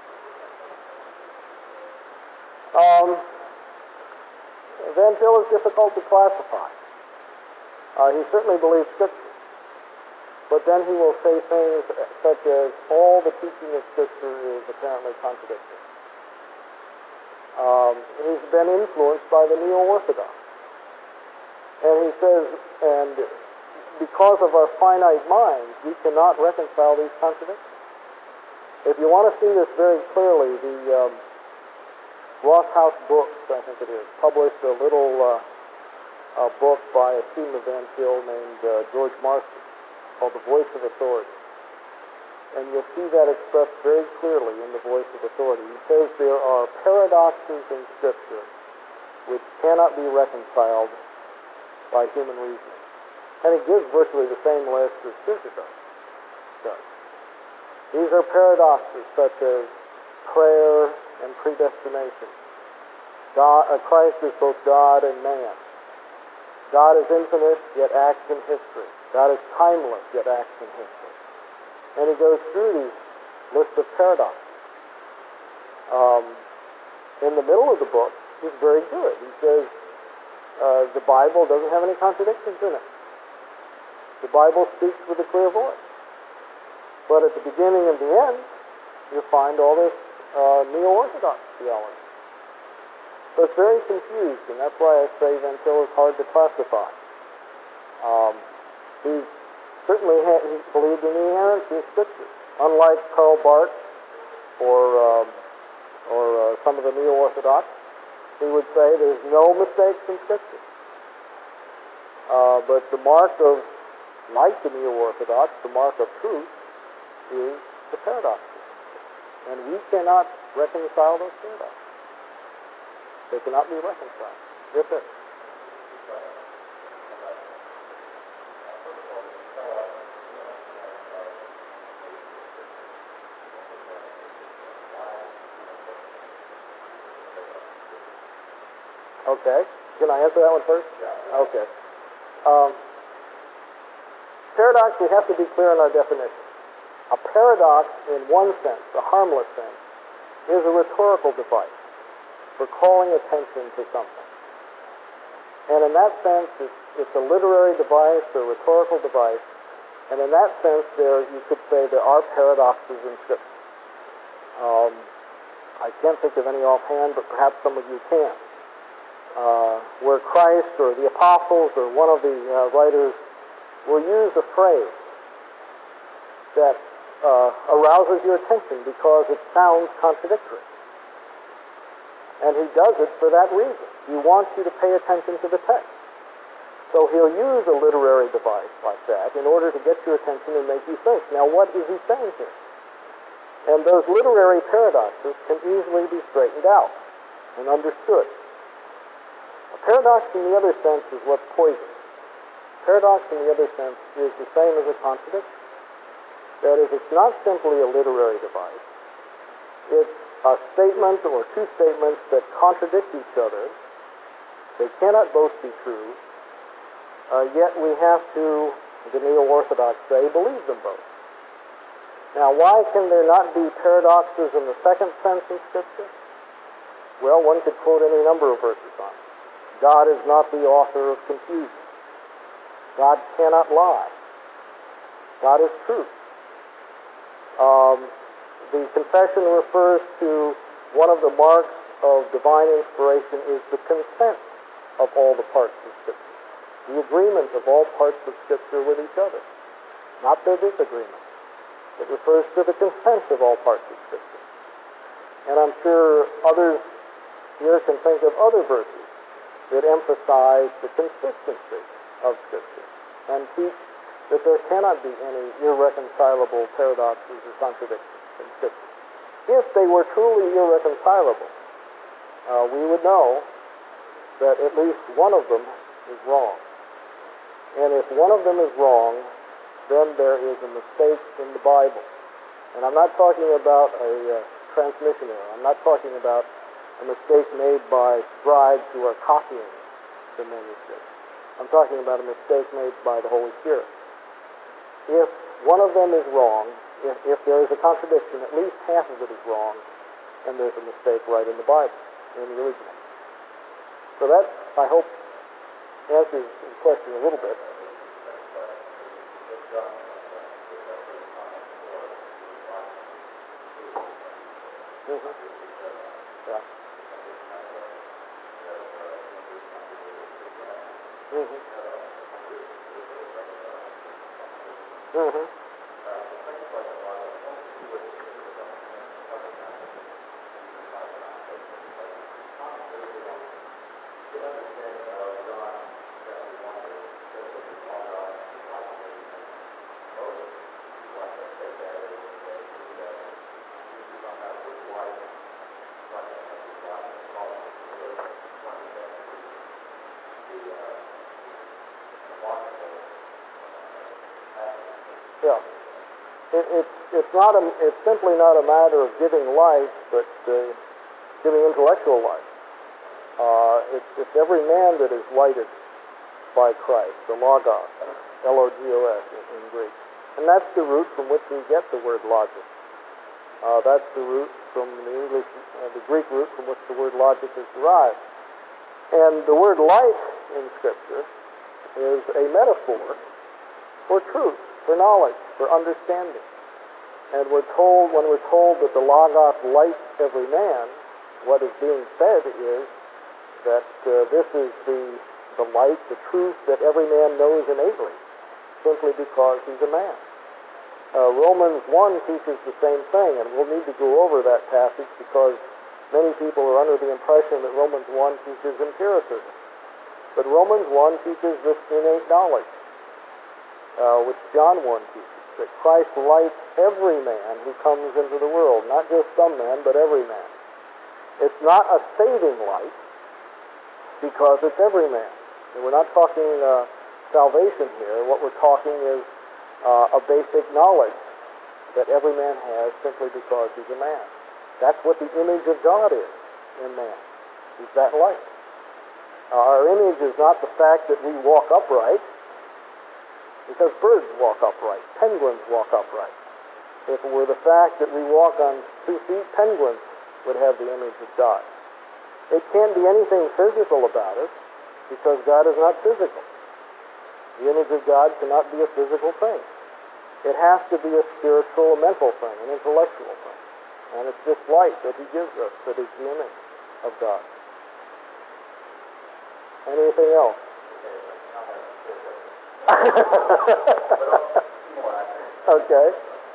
Van Til is difficult to classify. He certainly believes Scripture, but then he will say things such as all the teaching of Scripture is apparently contradictory. He's been influenced by the Neo-Orthodox. And he says, and because of our finite minds, we cannot reconcile these contradictions. If you want to see this very clearly, the Ross House Books, I think it is, published a little book by a student of Van Til named George Marston called The Voice of Authority. And you'll see that expressed very clearly in The Voice of Authority. He says there are paradoxes in Scripture which cannot be reconciled by human reasoning. And he gives virtually the same list as Kierkegaard does. These are paradoxes such as prayer and predestination. Christ is both God and man. God is infinite, yet acts in history. God is timeless, yet acts in history. And he goes through these lists of paradoxes. In the middle of the book, he's very good. He says the Bible doesn't have any contradictions in it. The Bible speaks with a clear voice. But at the beginning and the end, you find all this Neo-Orthodox theology. So it's very confused, and that's why I say Van Til is hard to classify. He certainly he believed in the inerrancy of Scripture. Unlike Karl Barth or some of the Neo-Orthodox, he would say there's no mistakes in Scripture. But the mark of, like the Neo-Orthodox, the mark of truth is the paradoxes. And we cannot reconcile those paradoxes. They cannot be reconciled. Yes, sir. Okay. Can I answer that one first? Yeah. Okay. Paradox, we have to be clear in our definition. A paradox, in one sense, a harmless sense, is a rhetorical device for calling attention to something. And in that sense, it's a literary device, a rhetorical device, and in that sense, you could say there are paradoxes in Scripture. I can't think of any offhand, but perhaps some of you can. where Christ or the apostles or one of the writers will use a phrase that arouses your attention because it sounds contradictory. And he does it for that reason. He wants you to pay attention to the text. So he'll use a literary device like that in order to get your attention and make you think. Now, what is he saying here? And those literary paradoxes can easily be straightened out and understood. A paradox in the other sense is what's poison. Paradox in the other sense is the same as a contradiction. That is, it's not simply a literary device. It's a statement or two statements that contradict each other. They cannot both be true, yet we have to, the Neo-Orthodox say, believe them both. Now, why can there not be paradoxes in the second sense in Scripture? Well, one could quote any number of verses on it. God is not the author of confusion. God cannot lie. God is truth. The confession refers to one of the marks of divine inspiration is the consent of all the parts of Scripture. The agreement of all parts of Scripture with each other, not their disagreement. It refers to the consent of all parts of Scripture. And I'm sure others here can think of other verses that emphasize the consistency of Scripture and teach that there cannot be any irreconcilable paradoxes or contradictions in Scripture. If they were truly irreconcilable, we would know that at least one of them is wrong. And if one of them is wrong, then there is a mistake in the Bible. And I'm not talking about a transmission error. I'm not talking about a mistake made by scribes who are copying the manuscript. I'm talking about a mistake made by the Holy Spirit. If one of them is wrong, if there is a contradiction, at least half of it is wrong, and there's a mistake right in the Bible, in the original. So that, I hope, answers the question a little bit. Mm-hmm. Yeah. Mm-hmm. Mm-hmm. Yeah. It's simply not a matter of giving life, but giving intellectual life. It's every man that is lighted by Christ, the Logos, Logos in Greek. And that's the root from which we get the word logic. That's the root from the Greek root from which the word logic is derived. And the word light in Scripture is a metaphor for truth, for knowledge, for understanding. And when we're told that the Logos lights every man, what is being said is that this is the light, the truth that every man knows innately, simply because he's a man. Romans 1 teaches the same thing, and we'll need to go over that passage because many people are under the impression that Romans 1 teaches empiricism. But Romans 1 teaches this innate knowledge, which John 1 teaches, that Christ lights every man who comes into the world, not just some man, but every man. It's not a saving light, because it's every man. And we're not talking salvation here. What we're talking is a basic knowledge that every man has simply because he's a man. That's what the image of God is in man, is that light. Our image is not the fact that we walk upright, because birds walk upright, penguins walk upright. If it were the fact that we walk on 2 feet, penguins would have the image of God. It can't be anything physical about it, because God is not physical. The image of God cannot be a physical thing. It has to be a spiritual, a mental thing, an intellectual thing. And it's this light that he gives us that is the image of God. Anything else? Okay.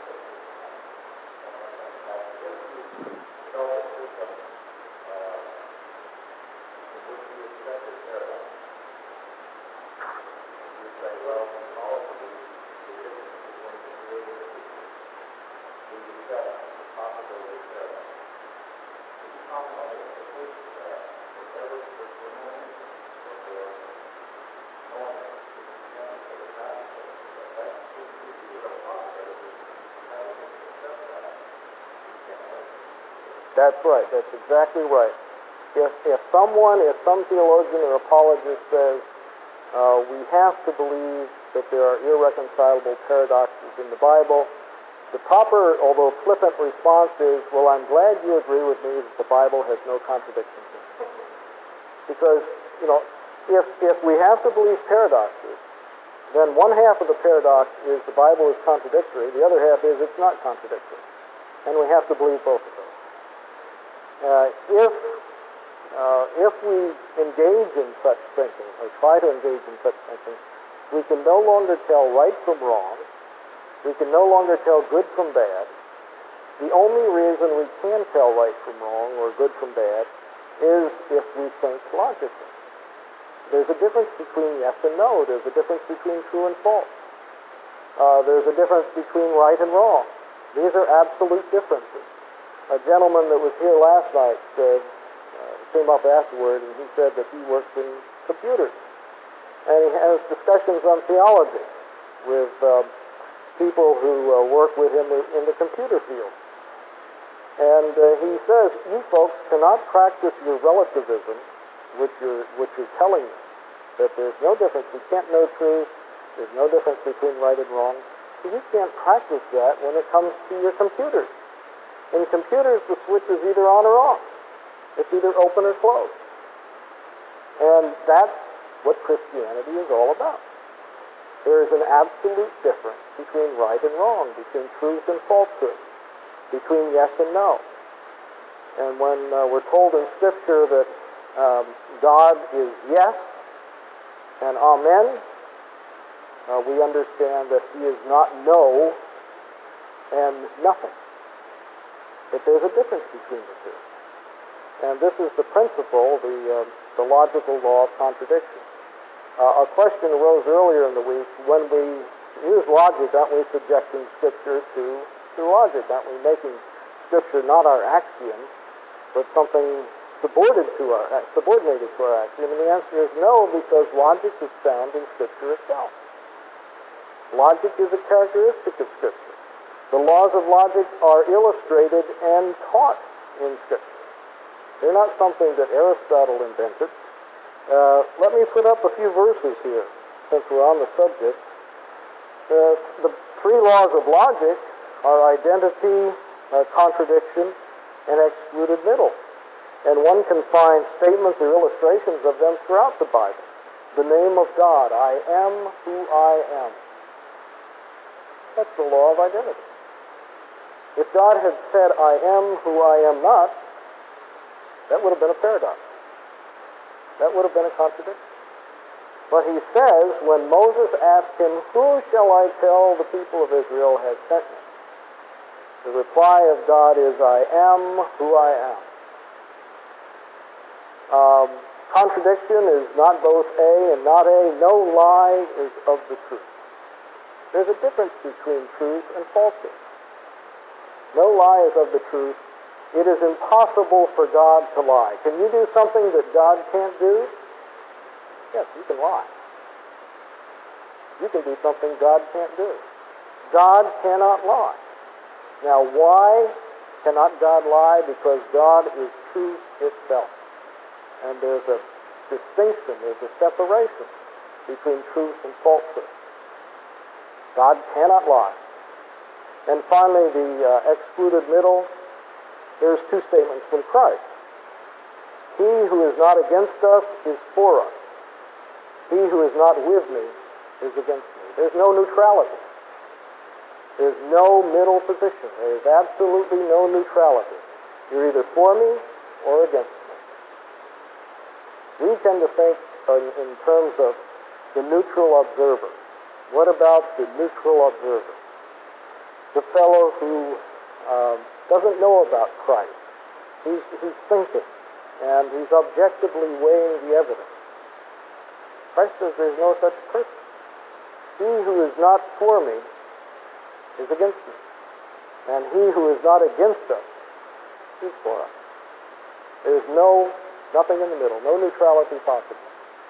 That's right. That's exactly right. If some theologian or apologist says we have to believe that there are irreconcilable paradoxes in the Bible, the proper, although flippant response is, well, I'm glad you agree with me that the Bible has no contradictions in it. Because, if we have to believe paradoxes, then one half of the paradox is the Bible is contradictory, the other half is it's not contradictory. And we have to believe both of those. If we engage in such thinking, or try to engage in such thinking, we can no longer tell right from wrong. We can no longer tell good from bad. The only reason we can tell right from wrong or good from bad is if we think logically. There's a difference between yes and no. There's a difference between true and false. There's a difference between right and wrong. These are absolute differences. A gentleman that was here last night came up afterward, and he said that he works in computers. And he has discussions on theology with people who work with him in the computer field. And he says, you folks cannot practice your relativism, which you're telling me, that there's no difference. We can't know truth. There's no difference between right and wrong. So you can't practice that when it comes to your computers. In computers, the switch is either on or off. It's either open or closed. And that's what Christianity is all about. There is an absolute difference between right and wrong, between truth and falsehood, between yes and no. And when we're told in Scripture that God is yes and amen, we understand that He is not no and nothing. That there's a difference between the two. And this is the principle, the logical law of contradiction. A question arose earlier in the week. When we use logic, aren't we subjecting Scripture to logic? Aren't we making Scripture not our axiom, but something subordinated to our axiom? And the answer is no, because logic is found in Scripture itself. Logic is a characteristic of Scripture. The laws of logic are illustrated and taught in Scripture. They're not something that Aristotle invented. Let me put up a few verses here, since we're on the subject. The three laws of logic are identity, contradiction, and excluded middle. And one can find statements or illustrations of them throughout the Bible. The name of God, I am who I am. That's the law of identity. If God had said, I am who I am not, that would have been a paradox. That would have been a contradiction. But he says, when Moses asked him, who shall I tell the people of Israel has sent me? The reply of God is, I am who I am. Contradiction is not both A and not A. No lie is of the truth. There's a difference between truth and falsehood. No lie is of the truth. It is impossible for God to lie. Can you do something that God can't do? Yes, you can lie. You can do something God can't do. God cannot lie. Now, why cannot God lie? Because God is truth itself. And there's a distinction, there's a separation between truth and falsehood. God cannot lie. And finally, the excluded middle, there's two statements from Christ. He who is not against us is for us. He who is not with me is against me. There's no neutrality. There's no middle position. There is absolutely no neutrality. You're either for me or against me. We tend to think in terms of the neutral observer. What about the neutral observer? The fellow who doesn't know about Christ. He's thinking, and he's objectively weighing the evidence. Christ says there's no such person. He who is not for me is against me. And he who is not against us is for us. There's nothing in the middle, no neutrality possible.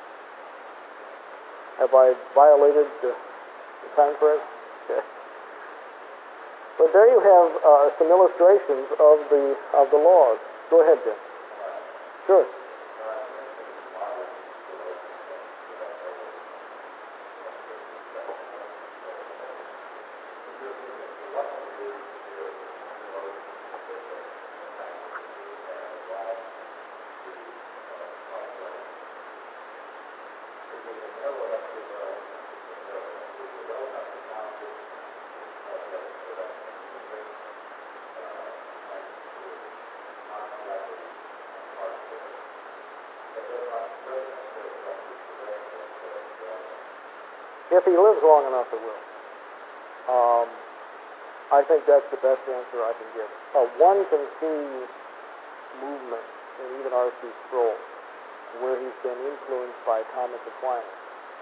Have I violated the time frame? Okay. But there you have some illustrations of the laws. Go ahead, Jim. Sure. If he lives long enough, it will. I think that's the best answer I can give. One can see movement in even R.C. Sproul, where he's been influenced by Thomas Aquinas.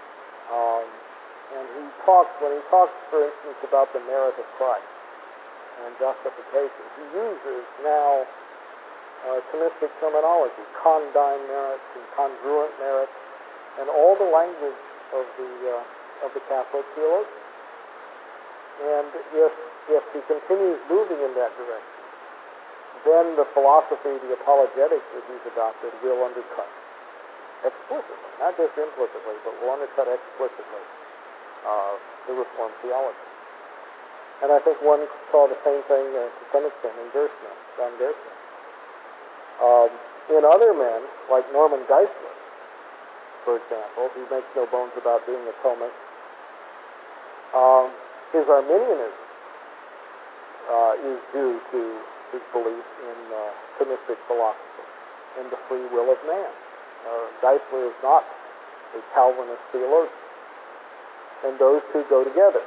And when he talks, for instance, about the merit of Christ and justification, he uses now Thomistic terminology, condign merits and congruent merits, and all the language of the Catholic theologians. And if he continues moving in that direction, then the philosophy, the apologetics that he's adopted will undercut explicitly, not just implicitly, but will undercut explicitly the Reformed theology. And I think one saw the same thing to some extent in John Gerstmann. In other men, like Norman Geisler, for example, who makes no bones about being a Thomist, his Arminianism is due to his belief in Thomistic philosophy and the free will of man. Geisler is not a Calvinist theologian, and those two go together.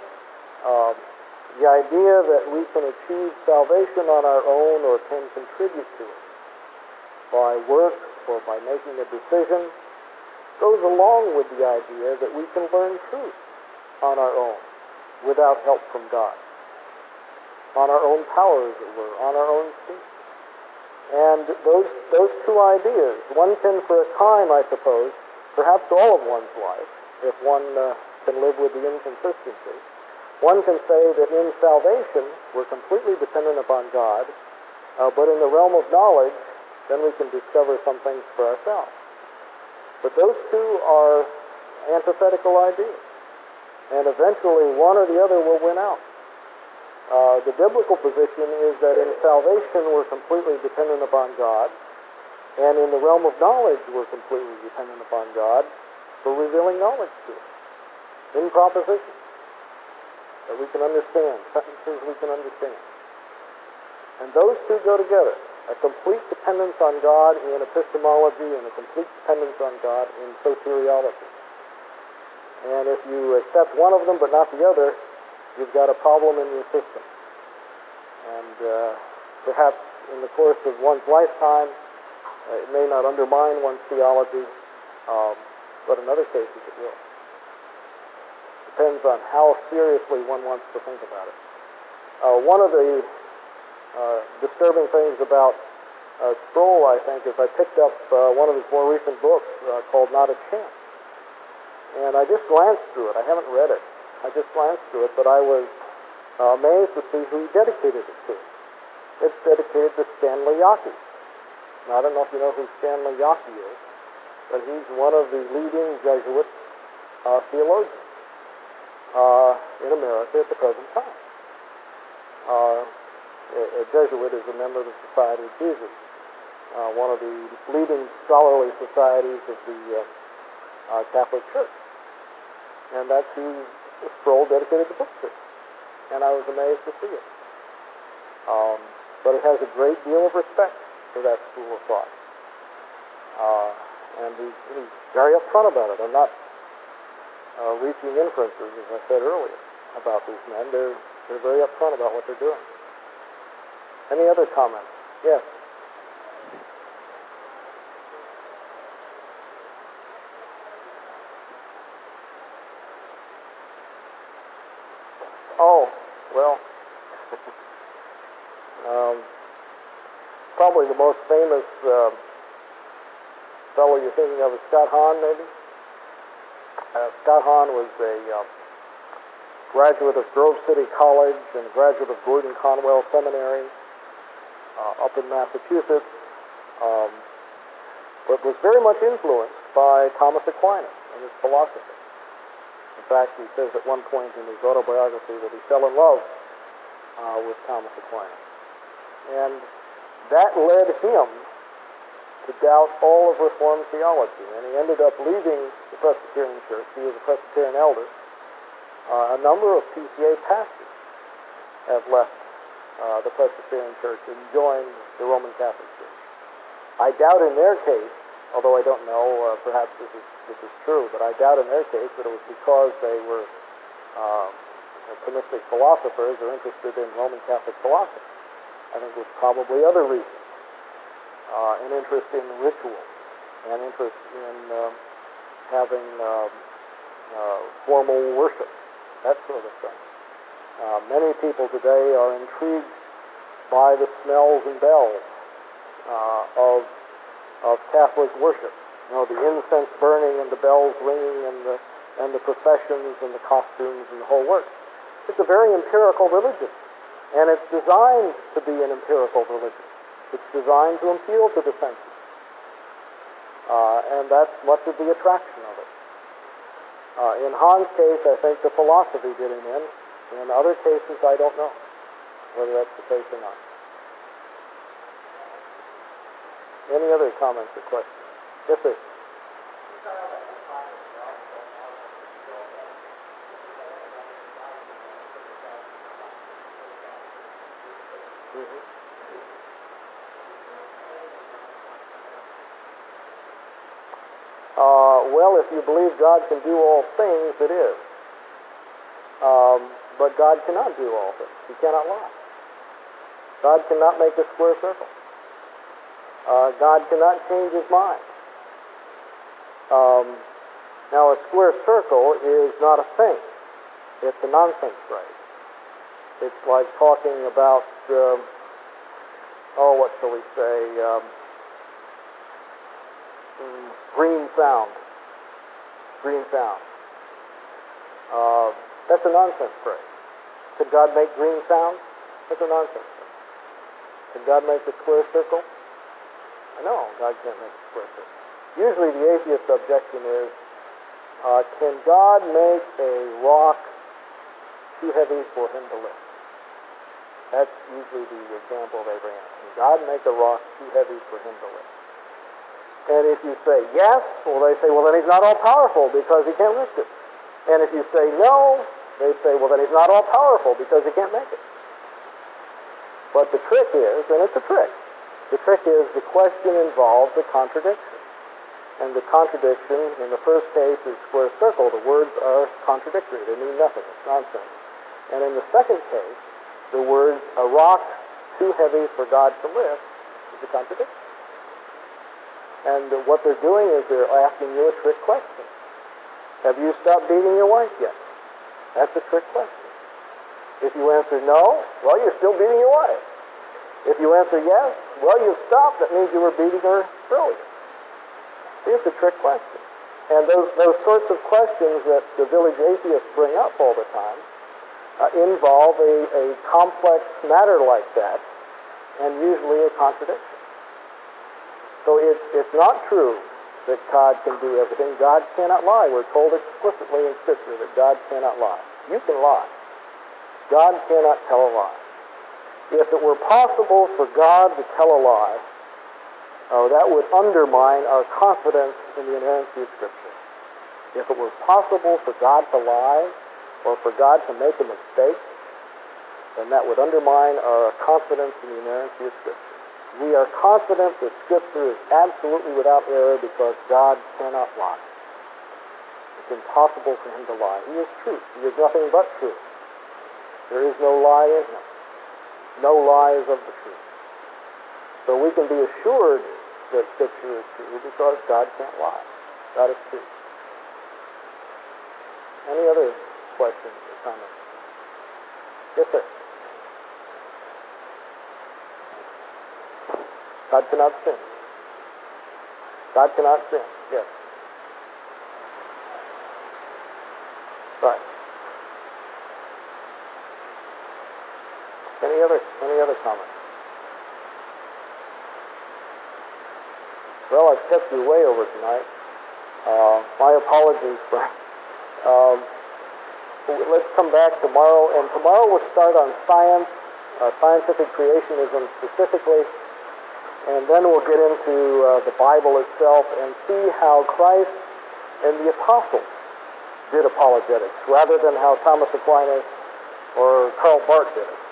The idea that we can achieve salvation on our own or can contribute to it by work or by making a decision goes along with the idea that we can learn truth on our own without help from God, on our own power, as it were, on our own strength. And those two ideas, one can for a time, I suppose, perhaps all of one's life, if one can live with the inconsistency, one can say that in salvation we're completely dependent upon God, but in the realm of knowledge, then we can discover some things for ourselves. But those two are antithetical ideas, and eventually one or the other will win out. The biblical position is that in salvation we're completely dependent upon God, and in the realm of knowledge we're completely dependent upon God for revealing knowledge to us, in propositions that we can understand, sentences we can understand. And those two go together. A complete dependence on God in epistemology and a complete dependence on God in soteriology. And if you accept one of them but not the other, you've got a problem in your system. And perhaps in the course of one's lifetime, it may not undermine one's theology, but in other cases it will. Depends on how seriously one wants to think about it. One of the disturbing things about Sproul, I think, is I picked up one of his more recent books called Not a Chance. And I just glanced through it. I haven't read it. I just glanced through it, but I was amazed to see who he dedicated it to. It's dedicated to Stanley Yaki. Now, I don't know if you know who Stanley Yaki is, but he's one of the leading Jesuit theologians in America at the present time. A Jesuit is a member of the Society of Jesus, one of the leading scholarly societies of the Catholic Church. And that's who Sproul dedicated the book to. And I was amazed to see it. But it has a great deal of respect for that school of thought. And he's very upfront about it. I'm not reaching inferences, as I said earlier, about these men. They're very upfront about what they're doing. Any other comments? Yes. Oh, well, probably the most famous fellow you're thinking of is Scott Hahn, maybe? Scott Hahn was a graduate of Grove City College and a graduate of Gordon Conwell Seminary up in Massachusetts, but was very much influenced by Thomas Aquinas and his philosophy. In fact, he says at one point in his autobiography that he fell in love with Thomas Aquinas. And that led him to doubt all of Reformed theology. And he ended up leaving the Presbyterian Church. He was a Presbyterian elder. A number of PCA pastors have left the Presbyterian Church and joined the Roman Catholic Church. I doubt in their case, although I don't know, perhaps this is true, but I doubt in their case that it was because they were Thomistic philosophers or interested in Roman Catholic philosophy. I think it was probably other reasons. An interest in ritual, an interest in having formal worship, that sort of thing. Many people today are intrigued by the smells and bells of Catholic worship. You know, the incense burning and the bells ringing and the processions and the costumes and the whole work. It's a very empirical religion, and it's designed to be an empirical religion. It's designed to appeal to the senses, and that's much of the attraction of it. In Hahn's case, I think the philosophy did him in. In other cases, I don't know whether that's the case or not. Any other comments or questions? Yes, sir. Well, if you believe God can do all things, it is. But God cannot do all things. He cannot lie. God cannot make a square circle. God cannot change his mind. Now, a square circle is not a thing. It's a nonsense phrase. It's like talking about, what shall we say, green sound. Green sound. That's a nonsense phrase. Could God make green sound? That's a nonsense phrase. Could God make a square circle? No, God can't make a square circle. Usually the atheist objection is, can God make a rock too heavy for him to lift? That's usually the example they bring up. Can God make a rock too heavy for him to lift? And if you say yes, well, they say, well, then he's not all-powerful because he can't lift it. And if you say no, they say, well, then he's not all-powerful because he can't make it. But the trick is, and it's a trick, the trick is the question involves a contradiction. And the contradiction, in the first case, is square circle. The words are contradictory. They mean nothing. It's nonsense. And in the second case, the words, a rock too heavy for God to lift, is a contradiction. And what they're doing is they're asking you a trick question. Have you stopped beating your wife yet? That's a trick question. If you answer no, well, you're still beating your wife. If you answer yes, well, you've stopped. That means you were beating her earlier. It's a trick question. And those sorts of questions that the village atheists bring up all the time involve a complex matter like that, and usually a contradiction. So it's not true that God can do everything. God cannot lie. We're told explicitly in Scripture that God cannot lie. You can lie. God cannot tell a lie. If it were possible for God to tell a lie, that would undermine our confidence in the inerrancy of Scripture. If it were possible for God to lie, or for God to make a mistake, then that would undermine our confidence in the inerrancy of Scripture. We are confident that Scripture is absolutely without error because God cannot lie. It's impossible for him to lie. He is truth. He is nothing but truth. There is no lie in him. No lie is of the truth. So we can be assured that Scripture is true because God can't lie. God is truth. Any other questions or comments? Yes, sir. God cannot sin. God cannot sin. Yes. Right. Any other comments? Well, I've kept you way over tonight. My apologies for. Let's come back tomorrow, and tomorrow we'll start on science, scientific creationism specifically, and then we'll get into the Bible itself and see how Christ and the apostles did apologetics, rather than how Thomas Aquinas or Karl Barth did it.